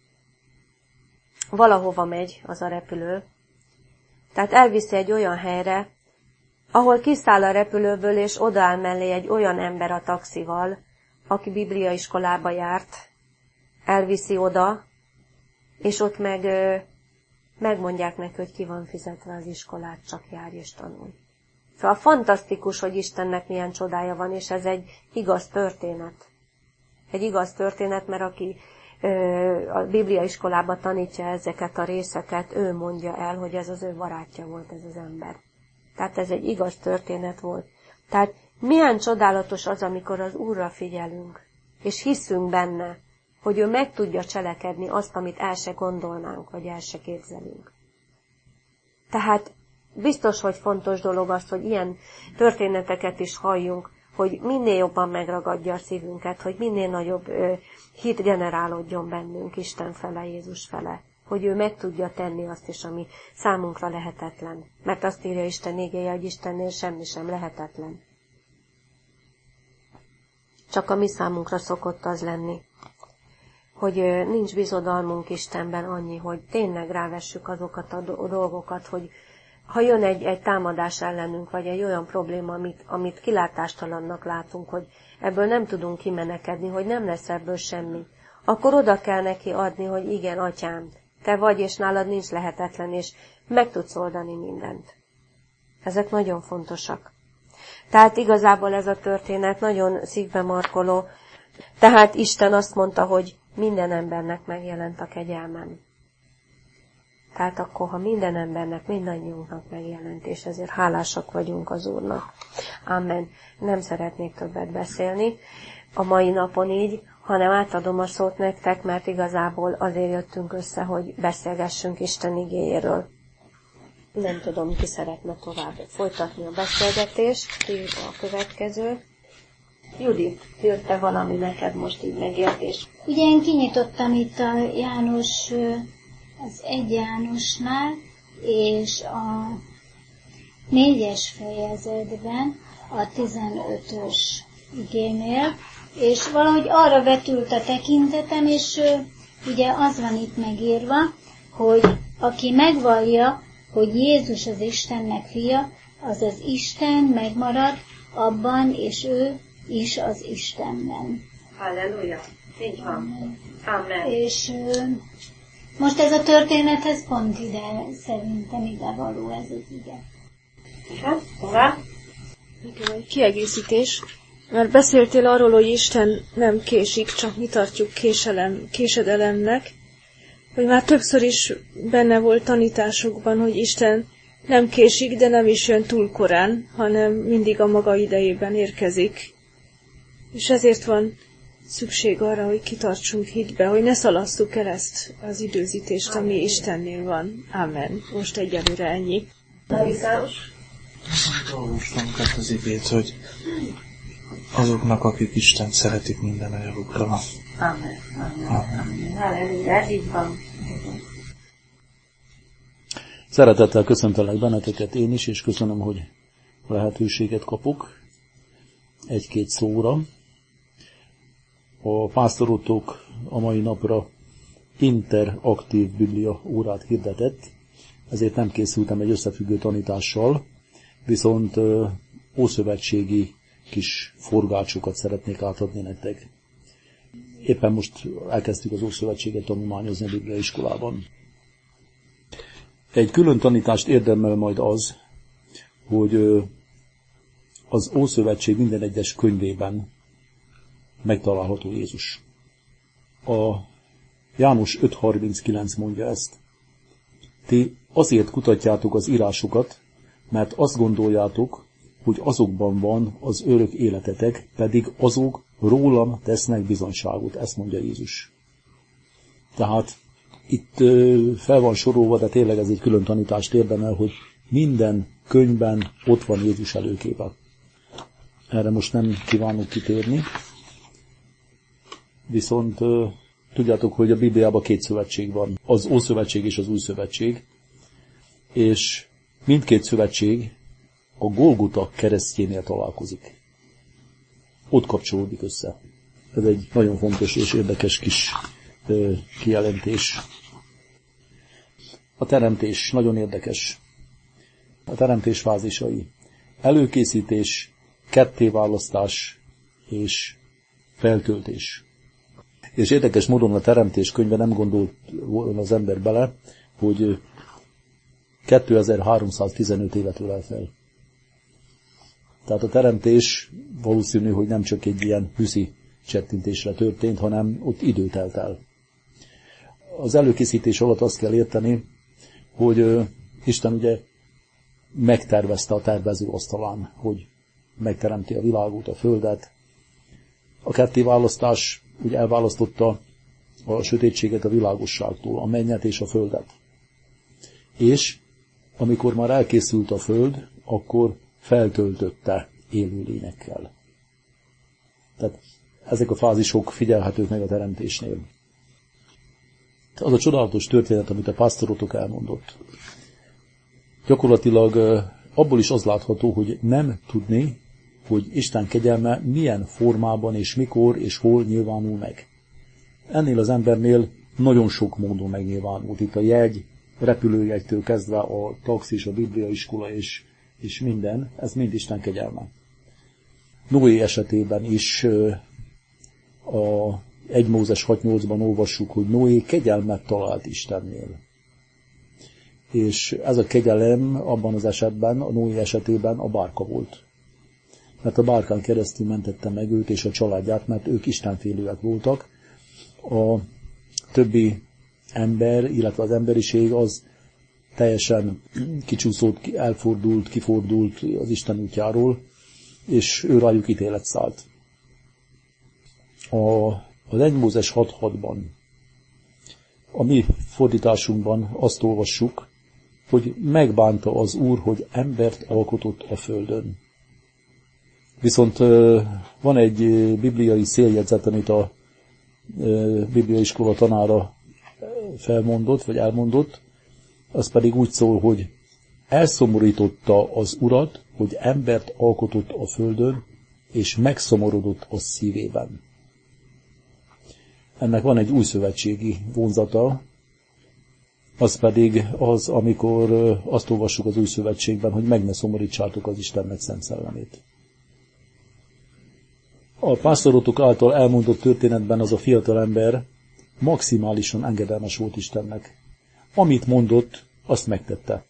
Valahova megy az a repülő. Tehát elviszi egy olyan helyre, ahol kiszáll a repülőből, és odaáll mellé egy olyan ember a taxival, aki bibliaiskolába járt, elviszi oda, és ott megmondják neki, hogy ki van fizetve az iskolát, csak járj és tanulj. Szóval fantasztikus, hogy Istennek milyen csodája van, és ez egy igaz történet. Egy igaz történet, mert aki a bibliaiskolában tanítja ezeket a részeket, ő mondja el, hogy ez az ő barátja volt ez az ember. Tehát ez egy igaz történet volt. Tehát milyen csodálatos az, amikor az Úrra figyelünk, és hiszünk benne, hogy ő meg tudja cselekedni azt, amit el se gondolnánk, vagy el se képzelünk. Tehát biztos, hogy fontos dolog az, hogy ilyen történeteket is halljunk, hogy minél jobban megragadja a szívünket, hogy minél nagyobb hit generálódjon bennünk Isten fele, Jézus fele, hogy ő meg tudja tenni azt is, ami számunkra lehetetlen. Mert azt írja Isten igéje, hogy Istennél semmi sem lehetetlen. Csak a mi számunkra szokott az lenni, hogy nincs bizodalmunk Istenben annyi, hogy tényleg rávessük azokat a dolgokat, hogy ha jön egy támadás ellenünk, vagy egy olyan probléma, amit kilátástalannak látunk, hogy ebből nem tudunk kimenekedni, hogy nem lesz ebből semmi, akkor oda kell neki adni, hogy igen, atyám, te vagy, és nálad nincs lehetetlen, és meg tudsz oldani mindent. Ezek nagyon fontosak. Tehát igazából ez a történet nagyon szívbe markoló. Tehát Isten azt mondta, hogy minden embernek megjelent a kegyelmem. Tehát akkor, ha minden embernek, mindannyiunknak megjelent, és ezért hálásak vagyunk az Úrnak. Amen. Nem szeretnék többet beszélni a mai napon így, hanem átadom a szót nektek, mert igazából azért jöttünk össze, hogy beszélgessünk Isten igéjéről. Nem tudom, ki szeretne tovább folytatni a beszélgetést. Ki a következő? Judit, jött-e valami neked most így megértés? Ugye én kinyitottam itt a János, az 1 Jánosnál, és a 4. fejezetben, a 15-ös igénél, és valahogy arra vetült a tekintetem, és ugye az van itt megírva, hogy aki megvallja, hogy Jézus az Istennek fia, az az Isten megmarad abban, és ő is az Istenben. Halleluja! Így van. Amen. És most ez a történethez pont ide, szerintem idevaló ez az ige. Tovább? Nekem egy kiegészítés, mert beszéltél arról, hogy Isten nem késik, csak mi tartjuk késedelemnek, hogy már többször is benne volt tanításokban, hogy Isten nem késik, de nem is jön túl korán, hanem mindig a maga idejében érkezik. És ezért van szükség arra, hogy kitartsunk hitbe, hogy ne szalasszuk el ezt az időzítést, ami Istennél van. Amen. Most egyelőre ennyi. Olvastam az igét, hogy azoknak, akik Isten szeretik, minden a javukra van. Amen. Amen. Halleluja, ez így van. Szeretettel köszöntelek benneteket én is, és köszönöm, hogy lehetőséget kapok egy-két szóra. A pásztorotok a mai napra interaktív biblia órát hirdetett, ezért nem készültem egy összefüggő tanítással, viszont ószövetségi kis forgácsokat szeretnék átadni nektek. Éppen most elkezdtük az Ószövetséget tanulmányozni a Biblia iskolában. Egy külön tanítást érdemel majd az, hogy az Ószövetség minden egyes könyvében megtalálható Jézus. A János 5.39 mondja ezt. Ti azért kutatjátok az írásokat, mert azt gondoljátok, hogy azokban van az örök életetek, pedig azok rólam tesznek bizonyságot. Ezt mondja Jézus. Tehát itt fel van sorolva, de tényleg ez egy külön tanítást érdemel, hogy minden könyvben ott van Jézus előképe. Erre most nem kívánok kitérni. Viszont tudjátok, hogy a Bibliában 2 szövetség van. Az Ószövetség és az Új Szövetség. És mindkét szövetség a Golgota keresztjénél találkozik. Ott kapcsolódik össze. Ez egy nagyon fontos és érdekes kis kijelentés. A teremtés nagyon érdekes. A teremtés fázisai. Előkészítés, kettéválasztás és feltöltés. És érdekes módon a teremtés könyve nem gondolt volna az ember bele, hogy 2315 évet ölel fel. Tehát a teremtés valószínű, hogy nem csak egy ilyen hűszi csettintésre történt, hanem ott idő telt el. Az előkészítés alatt azt kell érteni, hogy Isten ugye megtervezte a tervező asztalán, hogy megteremti a világot, a földet. A kettéválasztás ugye elválasztotta a sötétséget a világosságtól, a mennyet és a földet. És amikor már elkészült a föld, akkor feltöltötte élőlényekkel. Tehát ezek a fázisok figyelhetők meg a teremtésnél. Az a csodálatos történet, amit a pásztorotok elmondott. Gyakorlatilag abból is az látható, hogy nem tudni, hogy Isten kegyelme milyen formában és mikor és hol nyilvánul meg. Ennél az embernél nagyon sok módon megnyilvánult. Itt a jegy, repülőjegytől kezdve a taxis, a bibliaiskola és minden, ez mind Isten kegyelme. Noé esetében is a 1 Mózes 6.8-ban olvassuk, hogy Noé kegyelmet talált Istennél. És ez a kegyelem abban az esetben, a Noé esetében a bárka volt. Mert a bárkán keresztül mentette meg őt és a családját, mert ők istenfélőek voltak. A többi ember, illetve az emberiség az teljesen kicsúszott, elfordult, kifordult az Isten útjáról, és ő rájuk ítélet szállt. Az 1 Mózes 6.6-ban, a mi fordításunkban azt olvassuk, hogy megbánta az Úr, hogy embert alkotott a földön. Viszont van egy bibliai széljegyzet, amit a bibliaiskola tanára felmondott, vagy elmondott, az pedig úgy szól, hogy elszomorította az Urat, hogy embert alkotott a földön, és megszomorodott a szívében. Ennek van egy újszövetségi vonzata, az pedig az, amikor azt olvassuk az újszövetségben, hogy meg ne szomorítsátok az Istennek szent szellemét. A pásztorotok által elmondott történetben az a fiatal ember maximálisan engedelmes volt Istennek. Amit mondott, azt megtette.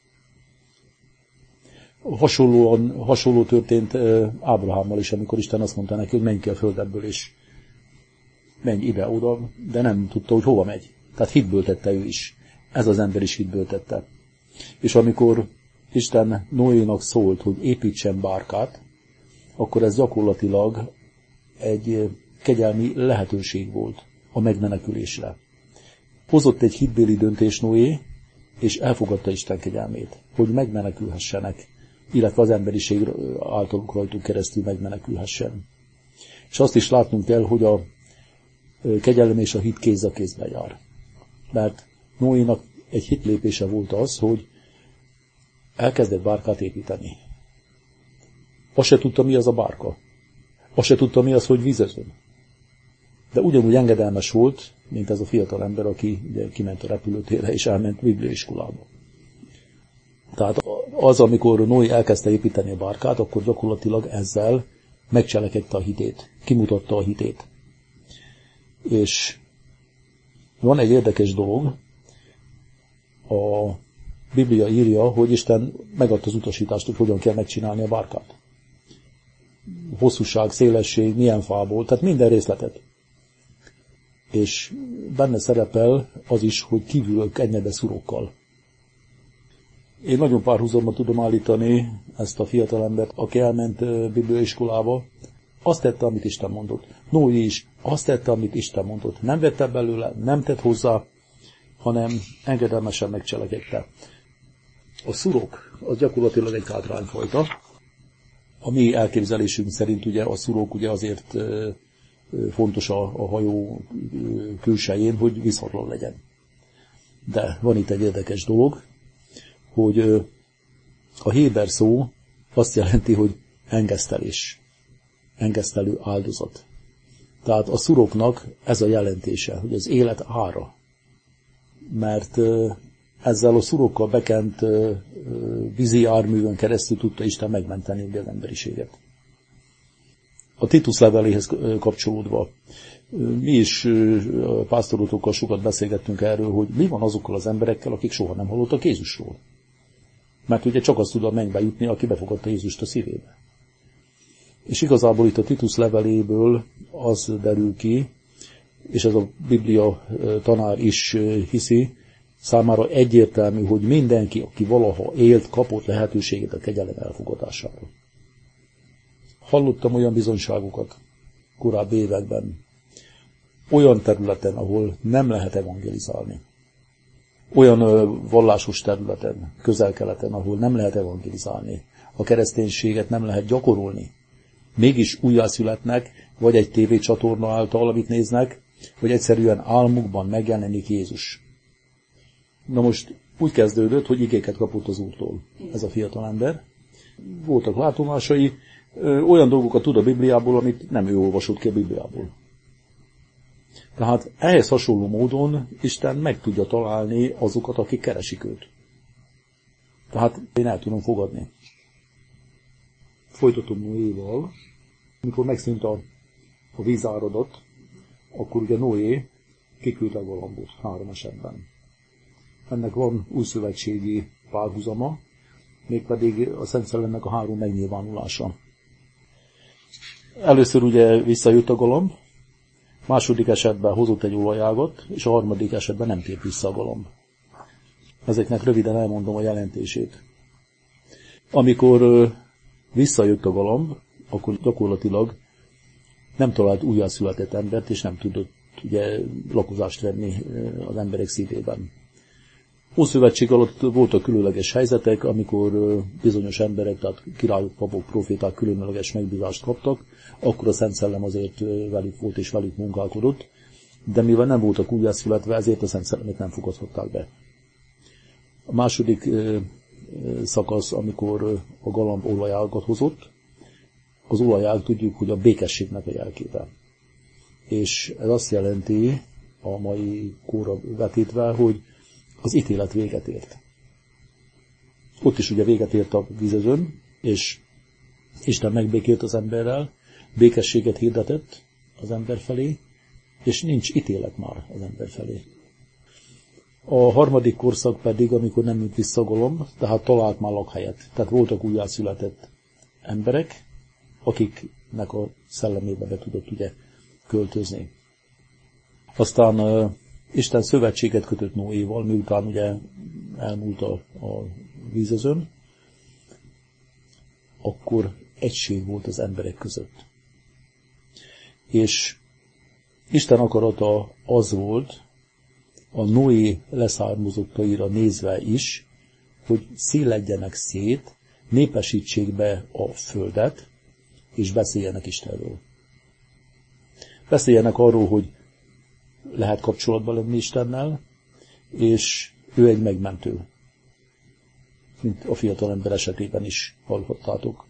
Hasonló történt Ábrahámmal is, amikor Isten azt mondta neki, hogy menj ki a földebből, és menj ide-oda, de nem tudta, hogy hova megy. Tehát hitből tette ő is. Ez az ember is hitből tette. És amikor Isten Noénak szólt, hogy építsen bárkát, akkor ez gyakorlatilag egy kegyelmi lehetőség volt a megmenekülésre. Hozott egy hitbéli döntés Noé, és elfogadta Isten kegyelmét, hogy megmenekülhessenek, illetve az emberiség általuk rajtuk keresztül megmenekülhessen. És azt is látnunk kell, hogy a kegyelem és a hit kéz a kézbe jár. Mert Noénak egy hitlépése volt az, hogy elkezdett bárkát építeni. Azt se tudta, mi az a bárka. Azt se tudta, mi az, hogy vízözön. De ugyanúgy engedelmes volt, mint ez a fiatal ember, aki ugye kiment a repülőtérre és elment bibliaiskolába. Tehát az, amikor Noé elkezdte építeni a bárkát, akkor gyakorlatilag ezzel megcselekedte a hitét, kimutatta a hitét. És van egy érdekes dolog, a Biblia írja, hogy Isten megadta az utasítást, hogy hogyan kell megcsinálni a bárkát. Hosszúság, szélesség, milyen fából, tehát minden részletet. és benne szerepel az is, hogy kívülről kenjen be szurokkal. Én nagyon párhuzamban tudom állítani ezt a fiatalembert, aki elment bibliaiskolába, azt tette, amit Isten mondott. Noé is azt tette, amit Isten mondott. Nem vette belőle, nem tett hozzá, hanem engedelmesen megcselekedte. A szurok az gyakorlatilag egy kátrányfajta. A mi elképzelésünk szerint ugye a szurok ugye azért fontos a hajó külsején, hogy vízhatlan legyen. De van itt egy érdekes dolog, hogy a héber szó azt jelenti, hogy engesztelés, engesztelő áldozat. Tehát a szuroknak ez a jelentése, hogy az élet ára. Mert ezzel a szurokkal bekent vízi árművön keresztül tudta Isten megmenteni az emberiséget. A Titus leveléhez kapcsolódva, mi is pásztorotokkal sokat beszélgettünk erről, hogy mi van azokkal az emberekkel, akik soha nem hallottak Jézusról. Mert ugye csak az tud a mennybe jutni, aki befogadta Jézust a szívébe. És igazából itt a Titus leveléből az derül ki, és ez a Biblia tanár is hiszi, számára egyértelmű, hogy mindenki, aki valaha élt, kapott lehetőséget a kegyelem elfogadására. Hallottam olyan bizonyságokat korábbi években, olyan területen, ahol nem lehet evangelizálni. Olyan vallásos területen, Közel-Keleten, ahol nem lehet evangelizálni. A kereszténységet nem lehet gyakorolni. Mégis újjászületnek, vagy egy tévécsatorna által, amit néznek, vagy egyszerűen álmukban megjelenik Jézus. Na most úgy kezdődött, hogy igéket kapott az Úrtól ez a fiatal ember. Voltak látomásai, olyan dolgokat tud a Bibliából, amit nem ő olvasott ki a Bibliából. Tehát ehhez hasonló módon Isten meg tudja találni azokat, akik keresik őt. Tehát én el tudom fogadni. Folytatom Noéval. Amikor megszűnt a vízáradat, akkor ugye Noé kiküldte a galambot 3 esetben. Ennek van újszövetségi párhuzama, mégpedig a Szent Szellemnek a 3 megnyilvánulása. Először ugye visszajött a galamb, második esetben hozott egy olajágat, és a harmadik esetben nem tért vissza a galamb. Ezeknek röviden elmondom a jelentését. Amikor visszajött a galamb, akkor gyakorlatilag nem talált újjászületett embert, és nem tudott ugye lakozást venni az emberek szívében. Ószövetség alatt voltak különleges helyzetek, amikor bizonyos emberek, tehát királyok, papok, proféták különleges megbízást kaptak, akkor a Szent Szellem azért velük volt és velük munkálkodott, de mivel nem voltak újjászületve, ezért a Szent Szellemet nem fogadhatták be. A második szakasz, amikor a galamb olajágat hozott, az olajág tudjuk, hogy a békességnek a jelképe. És ez azt jelenti, a mai kóra vetítve, hogy az ítélet véget ért. Ott is ugye véget ért a vízözön, és Isten megbékélt az emberrel, békességet hirdetett az ember felé, és nincs ítélet már az ember felé. A harmadik korszak pedig, amikor nem jött vissza a galamb, tehát talált már lakhelyet. Tehát voltak újjászületett emberek, akiknek a szellemébe be tudott ugye költözni. Aztán Isten szövetséget kötött Noéval, miután ugye elmúlt a vízözön, akkor egység volt az emberek között. És Isten akarata az volt, a Noé leszármazottaira nézve is, hogy széledjenek szét, népesítsék be a földet, és beszéljenek Istenről. Beszéljenek arról, hogy lehet kapcsolatban lenni Istennel, és ő egy megmentő. Mint a fiatalember esetében is hallhattátok.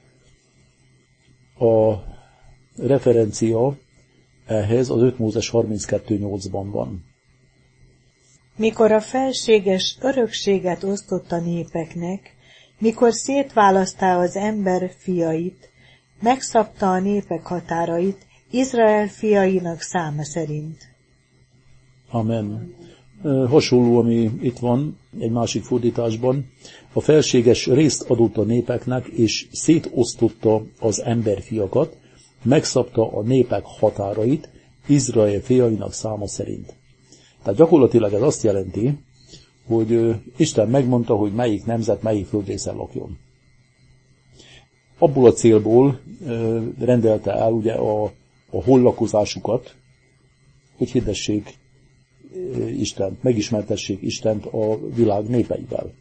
A referencia ehhez az 5 Mózes 32:8-ban van. Mikor a felséges örökséget osztott a népeknek, mikor szétválasztá az ember fiait, megszabta a népek határait Izrael fiainak száma szerint. Amen. Hasonló, ami itt van egy másik fordításban. A felséges részt adott a népeknek, és szétosztotta az emberfiakat, megszabta a népek határait Izrael fiainak száma szerint. Tehát gyakorlatilag ez azt jelenti, hogy Isten megmondta, hogy melyik nemzet melyik földrészen lakjon. Abból a célból rendelte el ugye a hollakozásukat, hogy hirdessék Istent, megismertessék Istent a világ népeivel.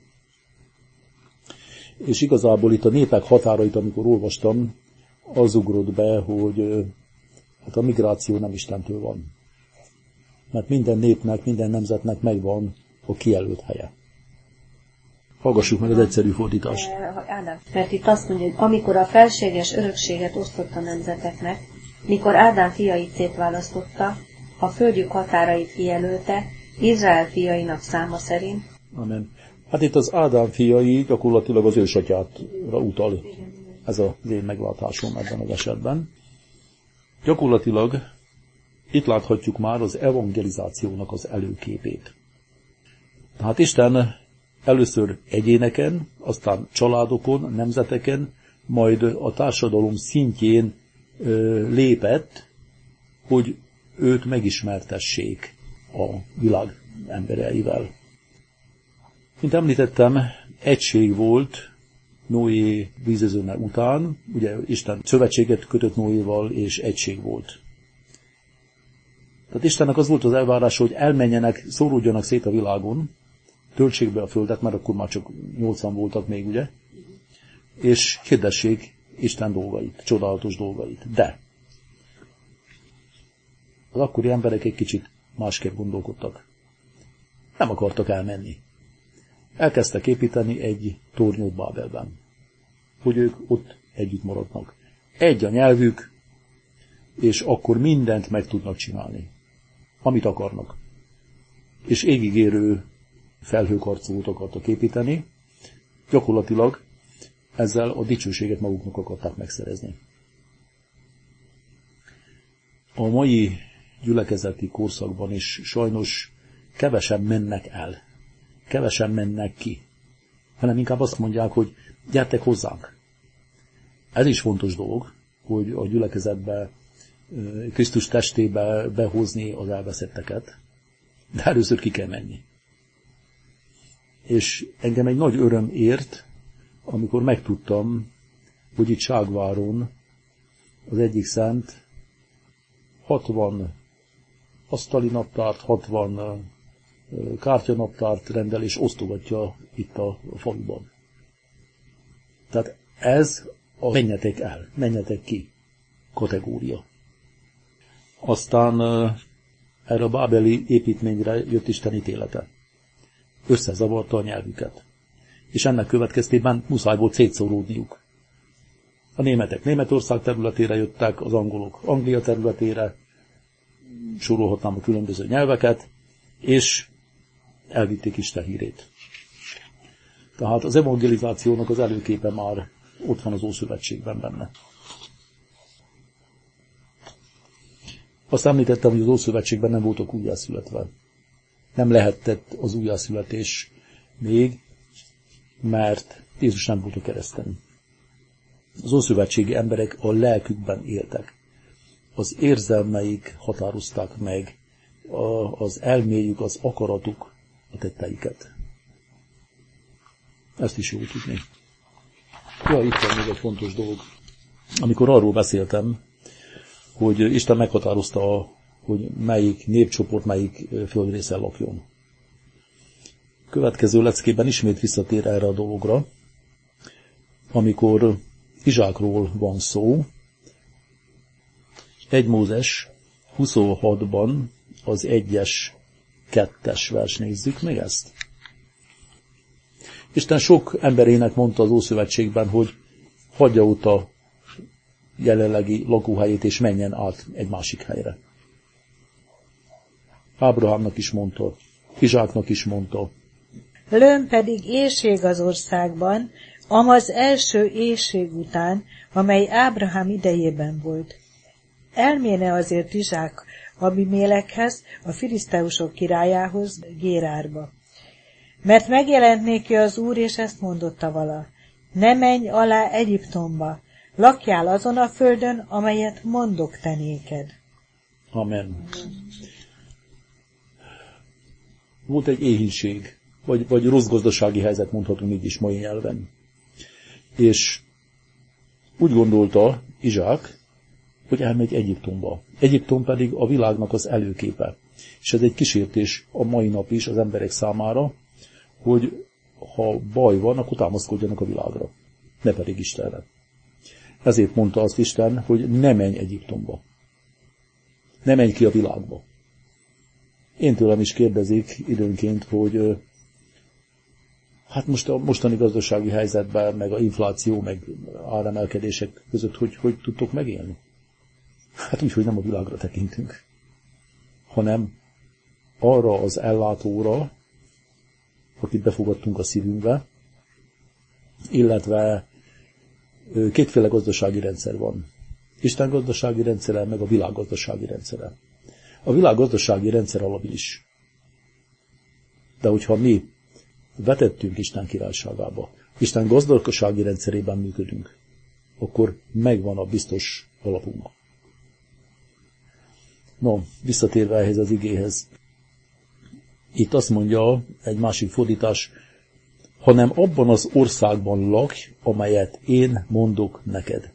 És igazából itt a népek határait, amikor olvastam, az ugrott be, hogy hát a migráció nem Istentől van. Mert minden népnek, minden nemzetnek megvan a kijelölt helye. Hallgassuk meg az egyszerű fordítást. Mert itt azt mondja, hogy amikor a felséges örökséget osztotta nemzeteknek, mikor Ádám fiait szétválasztotta, a földjük határait kijelölte, Izrael fiainak száma szerint. Amen. Hát itt az Ádám fiai gyakorlatilag az ősatyára utal. Ez az én meglátásom ebben az esetben. Gyakorlatilag itt láthatjuk már az evangelizációnak az előképét. Tehát Isten először egyéneken, aztán családokon, nemzeteken, majd a társadalom szintjén lépett, hogy őt megismertessék a világ embereivel. Mint említettem, egység volt Noé vízözönne után, ugye Isten szövetséget kötött Noéval, és egység volt. Tehát Istennek az volt az elvárása, hogy elmenjenek, szóródjanak szét a világon, töltsék be a földet, mert akkor már csak 80 voltak még, ugye, és hirdessék Isten dolgait, csodálatos dolgait. De az akkori emberek egy kicsit másképp gondolkodtak. Nem akartak elmenni. Elkezdtek építeni egy tornyot Bábelben, hogy ők ott együtt maradnak. Egy a nyelvük, és akkor mindent meg tudnak csinálni, amit akarnak. És égig érő felhőkarcolót akartak építeni, gyakorlatilag ezzel a dicsőséget maguknak akarták megszerezni. A mai gyülekezeti korszakban is sajnos kevesen mennek el, kevesen mennek ki, hanem inkább azt mondják, hogy gyertek hozzánk. Ez is fontos dolog, hogy a gyülekezetbe, Krisztus testébe behozni az elveszetteket, de először ki kell menni. És engem egy nagy öröm ért, amikor megtudtam, hogy itt Ságváron az egyik szent 60 asztali naptárt, 60 kártyanaptárt rendel és osztogatja itt a faluban. Tehát ez a menjetek el, menjetek ki kategória. Aztán erre a bábeli építményre jött Isten ítélete. Összezavarta a nyelvüket. És ennek következtében muszáj volt szétszóródniuk. A németek Németország területére jöttek, az angolok Anglia területére, sorolhatnám a különböző nyelveket, és elvitték Isten hírét. Tehát az evangelizációnak az előképe már ott van az Ószövetségben benne. Azt említettem, hogy az Ószövetségben nem voltak újjászületve. Nem lehetett az újjászületés még, mert Jézus nem volt a kereszten. Az ószövetségi emberek a lelkükben éltek. Az érzelmeik határozták meg, az elméjük, az akaratuk a tetteiket. Ezt is jól tudni. Ja, itt van még egy fontos dolog. Amikor arról beszéltem, hogy Isten meghatározta, hogy melyik népcsoport, melyik földrészen lakjon. Következő leckében ismét visszatér erre a dologra, amikor Izsákról van szó. 1 Mózes 26-ban az 1-es, 2-es vers, nézzük meg ezt. Isten sok emberének mondta az Ószövetségben, hogy hagyja ott a jelenlegi lakóhelyét, és menjen át egy másik helyre. Ábrahámnak is mondta, Izsáknak is mondta. Lőn pedig éhség az országban, amaz első éhség után, amely Ábrahám idejében volt. Elméne azért Izsák Abimélekhez, a filiszteusok királyához, Gérárba. Mert megjelent néki az Úr, és ezt mondotta vala: ne menj alá Egyiptomba, lakjál azon a földön, amelyet mondok te néked. Amen. Volt egy éhínség, vagy rossz gazdasági helyzet, mondhatunk így is mai nyelven. És úgy gondolta Izsák, hogy elmegy Egyiptomba. Egyiptom pedig a világnak az előképe. És ez egy kísértés a mai nap is az emberek számára, hogy ha baj van, akkor támaszkodjanak a világra, ne pedig Istenre. Ezért mondta azt Isten, hogy ne menj Egyiptomba. Ne menj ki a világba. Én tőlem is kérdezik időnként, hogy hát most a mostani gazdasági helyzetben, meg a infláció, meg áremelkedések között, hogy tudtok megélni? Hát úgy, hogy nem a világra tekintünk, hanem arra az ellátóra, akit befogadtunk a szívünkbe, illetve kétféle gazdasági rendszer van. Isten gazdasági rendszere, meg a világ gazdasági rendszere. A világ gazdasági rendszer alabilis. De hogyha mi vetettünk Isten királyságába, Isten gazdasági rendszerében működünk, akkor megvan a biztos alapunk. No, visszatérve ehhez az igéhez. Itt azt mondja egy másik fordítás, hanem abban az országban lakj, amelyet én mondok neked.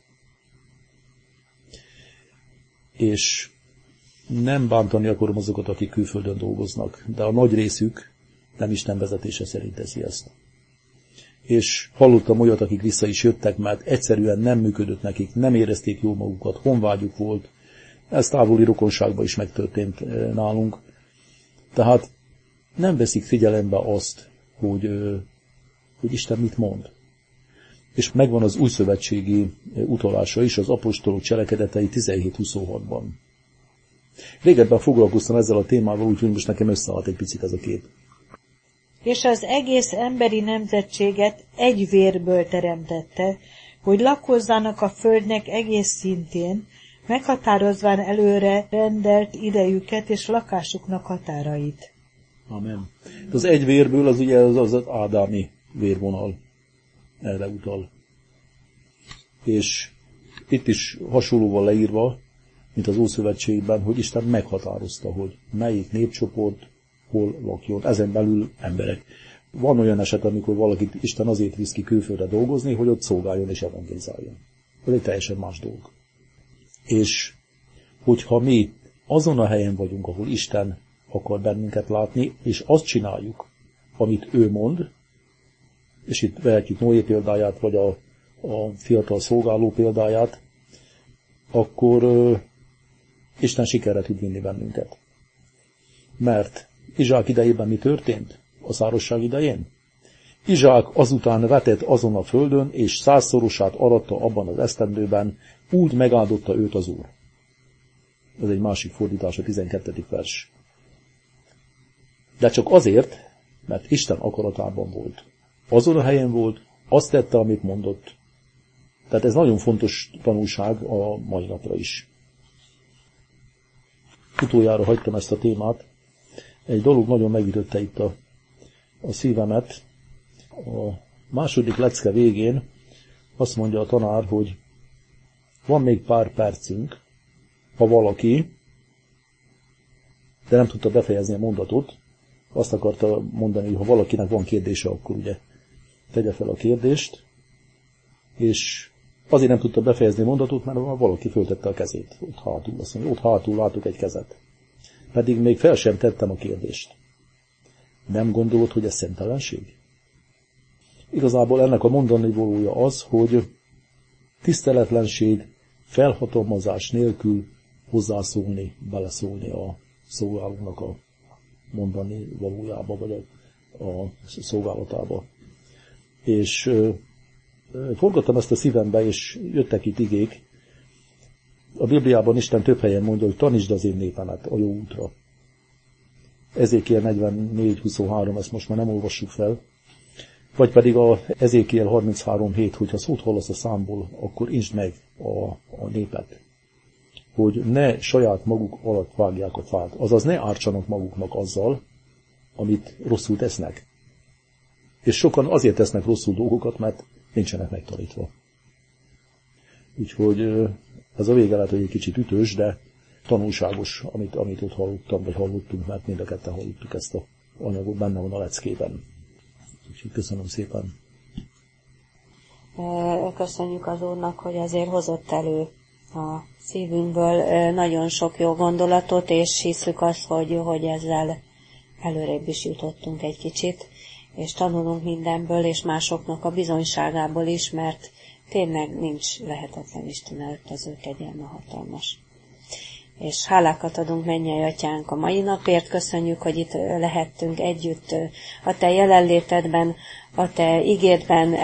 És nem bántani akarom azokat, akik külföldön dolgoznak, de a nagy részük nem Isten vezetése szerint teszi ezt. És hallottam olyat, akik vissza is jöttek, mert egyszerűen nem működött nekik, nem érezték jól magukat, honvágyuk volt. Ez távoli rokonságban is megtörtént nálunk. Tehát nem veszik figyelembe azt, hogy Isten mit mond. És megvan az újszövetségi utalása is az apostolok cselekedetei 17-26-ban. Régebben foglalkoztam ezzel a témával, úgyhogy most nekem összeállt egy picit ez a kép. És az egész emberi nemzetséget egy vérből teremtette, hogy lakozzanak a földnek egész szintjén, meghatározván előre rendelt idejüket és lakásuknak határait. Amen. Az egy vérből az ugye az ádámi vérvonal erre utal. És itt is hasonlóval leírva, mint az Ószövetségben, hogy Isten meghatározta, hogy melyik népcsoport hol lakjon. Ezen belül emberek. Van olyan eset, amikor valakit Isten azért visz ki külföldre dolgozni, hogy ott szolgáljon és evangelizáljon. Ez egy teljesen más dolog. És hogyha mi azon a helyen vagyunk, ahol Isten akar bennünket látni, és azt csináljuk, amit ő mond, és itt vehetjük Noé példáját, vagy a fiatal szolgáló példáját, akkor Isten sikerre tud vinni bennünket. Mert Izsák idejében mi történt? A szárazság idején? Izsák azután vetett azon a földön, és 100-szorosát aratta abban az esztendőben, úgy megáldotta őt az Úr. Ez egy másik fordítás, a 12. vers. De csak azért, mert Isten akaratában volt. Azon a helyen volt, azt tette, amit mondott. Tehát ez nagyon fontos tanulság a mai napra is. Utoljára hagytam ezt a témát. Egy dolog nagyon megütötte itt a szívemet. A második lecke végén azt mondja a tanár, hogy van még pár percünk, ha valaki, de nem tudta befejezni a mondatot, azt akarta mondani, hogy ha valakinek van kérdése, akkor ugye tegye fel a kérdést, és azért nem tudta befejezni a mondatot, mert valaki föltette a kezét ott hátul. Azt mondja, ott hátul látok egy kezet. Pedig még fel sem tettem a kérdést. Nem gondolod, hogy ez szemtelenség? Igazából ennek a mondani valója az, hogy tiszteletlenség, felhatalmazás nélkül hozzászólni, beleszólni a szolgálónak a mondani valójába, vagy a szolgálatába. És forgattam ezt a szívembe, és jöttek itt igék. A Bibliában Isten több helyen mondja, hogy tanítsd az én népemet a jó útra. Ezékiel 44-23, ezt most már nem olvassuk fel. Vagy pedig a Ezékiel 33-7, hogyha szót hallasz a számból, akkor intsd meg a népet. Hogy ne saját maguk alatt vágják a fát. Azaz ne ártsanak maguknak azzal, amit rosszul tesznek. És sokan azért tesznek rosszul dolgokat, mert nincsenek megtanítva. Úgyhogy ez a vége lehet, hogy egy kicsit ütős, de tanulságos, amit ott hallottam, vagy hallottunk, mert mind a ketten hallottuk ezt a anyagot, benne van a leckében. Úgyhogy köszönöm szépen. Köszönjük az Úrnak, hogy azért hozott elő a szívünkből nagyon sok jó gondolatot, és hiszük azt, hogy ezzel előrébb is jutottunk egy kicsit, és tanulunk mindenből, és másoknak a bizonyságából is, mert tényleg nincs lehetetlen Isten előtt, az ő kegyelme hatalmas. És hálákat adunk mennyei Atyánk a mai napért, köszönjük, hogy itt lehettünk együtt a Te jelenlétedben, a Te igédben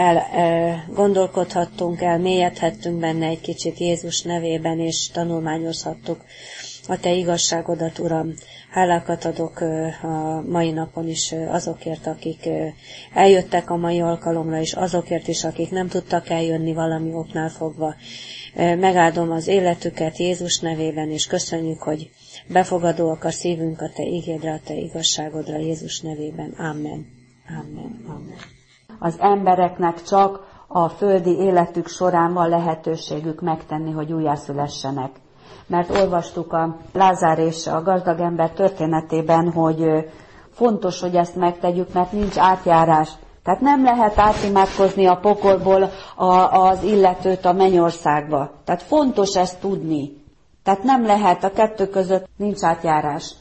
gondolkodhattunk, elmélyedhettünk benne egy kicsit Jézus nevében, és tanulmányozhattuk a Te igazságodat, Uram. Hálákat adok a mai napon is azokért, akik eljöttek a mai alkalomra, és azokért is, akik nem tudtak eljönni valami oknál fogva. Megáldom az életüket Jézus nevében, és köszönjük, hogy befogadóak a szívünk a Te igédre, a Te igazságodra Jézus nevében. Amen. Amen. Amen. Az embereknek csak a földi életük során van lehetőségük megtenni, hogy újjászülessenek. Mert olvastuk a Lázár és a gazdag ember történetében, hogy fontos, hogy ezt megtegyük, mert nincs átjárás. Tehát nem lehet átimádkozni a pokolból az illetőt a mennyországba. Tehát fontos ezt tudni. Tehát nem lehet, a kettő között nincs átjárás.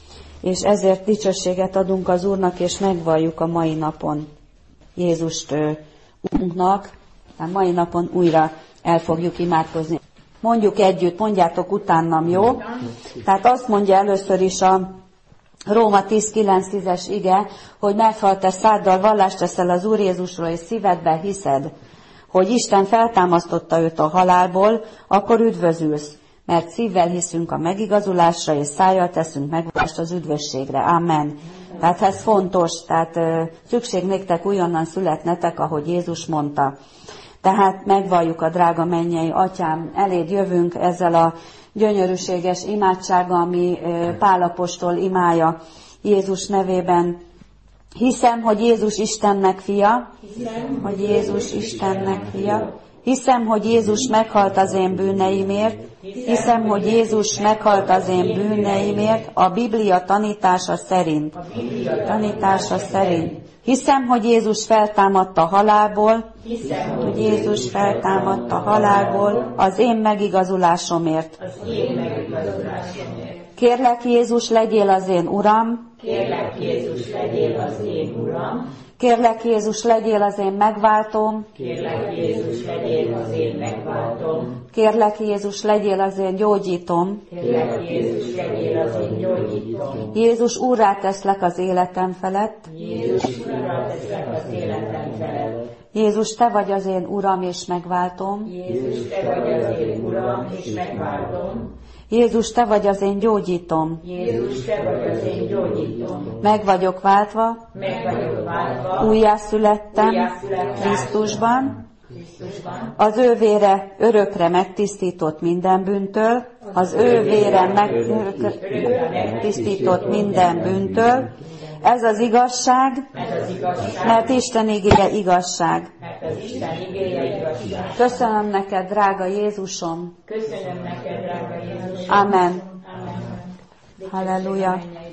És ezért dicsőséget adunk az Úrnak, és megvalljuk a mai napon Jézust Úrunknak. A mai napon újra el fogjuk imádkozni. Mondjuk együtt, mondjátok utánam, jó? Tehát azt mondja először is a Róma 10.9.10-es ige, hogy meghalt-e száddal, vallást teszel az Úr Jézusról, és szívedben hiszed, hogy Isten feltámasztotta őt a halálból, akkor üdvözülsz, mert szívvel hiszünk a megigazulásra, és szájjal teszünk megvallást az üdvösségre. Amen. Tehát ez fontos, tehát szükség néktek újonnan születnetek, ahogy Jézus mondta. Tehát megvalljuk a drága mennyei Atyám, eléd jövünk ezzel a gyönyörűséges imádsággal, ami Pál apostol imája Jézus nevében. Hiszem, hogy Jézus Istennek fia, hogy Jézus Istennek fia. Hiszem, hogy Jézus meghalt az én bűneimért, hiszem, hogy Jézus meghalt az én bűneimért a Biblia tanítása szerint. Hiszem, hogy Jézus feltámadt a halálból, hogy Jézus feltámadt a halálból az én megigazulásomért. Kérlek, Jézus, legyél az én Uram. Kérlek, Jézus, legyél az én Uram. Kérlek, Jézus, legyél az én megváltóm. Kérlek, Jézus, legyél az én megváltóm. Kérlek, Jézus, legyél az én gyógyítom. Kérlek, Jézus, legyél az én gyógyítom. Jézus, úrrá teszlek az életem felett. Jézus, úrrá teszlek az életem felett. Jézus, te vagy az én Uram és megváltom. Jézus, te vagy az én Uram és megváltom. Jézus, te vagy az én gyógyítom. Jézus, te vagy az én gyógyítom. Meg vagyok váltva. Újjászülettem Krisztusban. Az ő vére örökre megtisztított minden bűntől. Az ő vére megtisztított minden bűntől. Ez az igazság, mert Isten igéje igazság. Köszönöm neked, drága Jézusom. Köszönöm neked, drága Jézusom. Amen. Halleluja.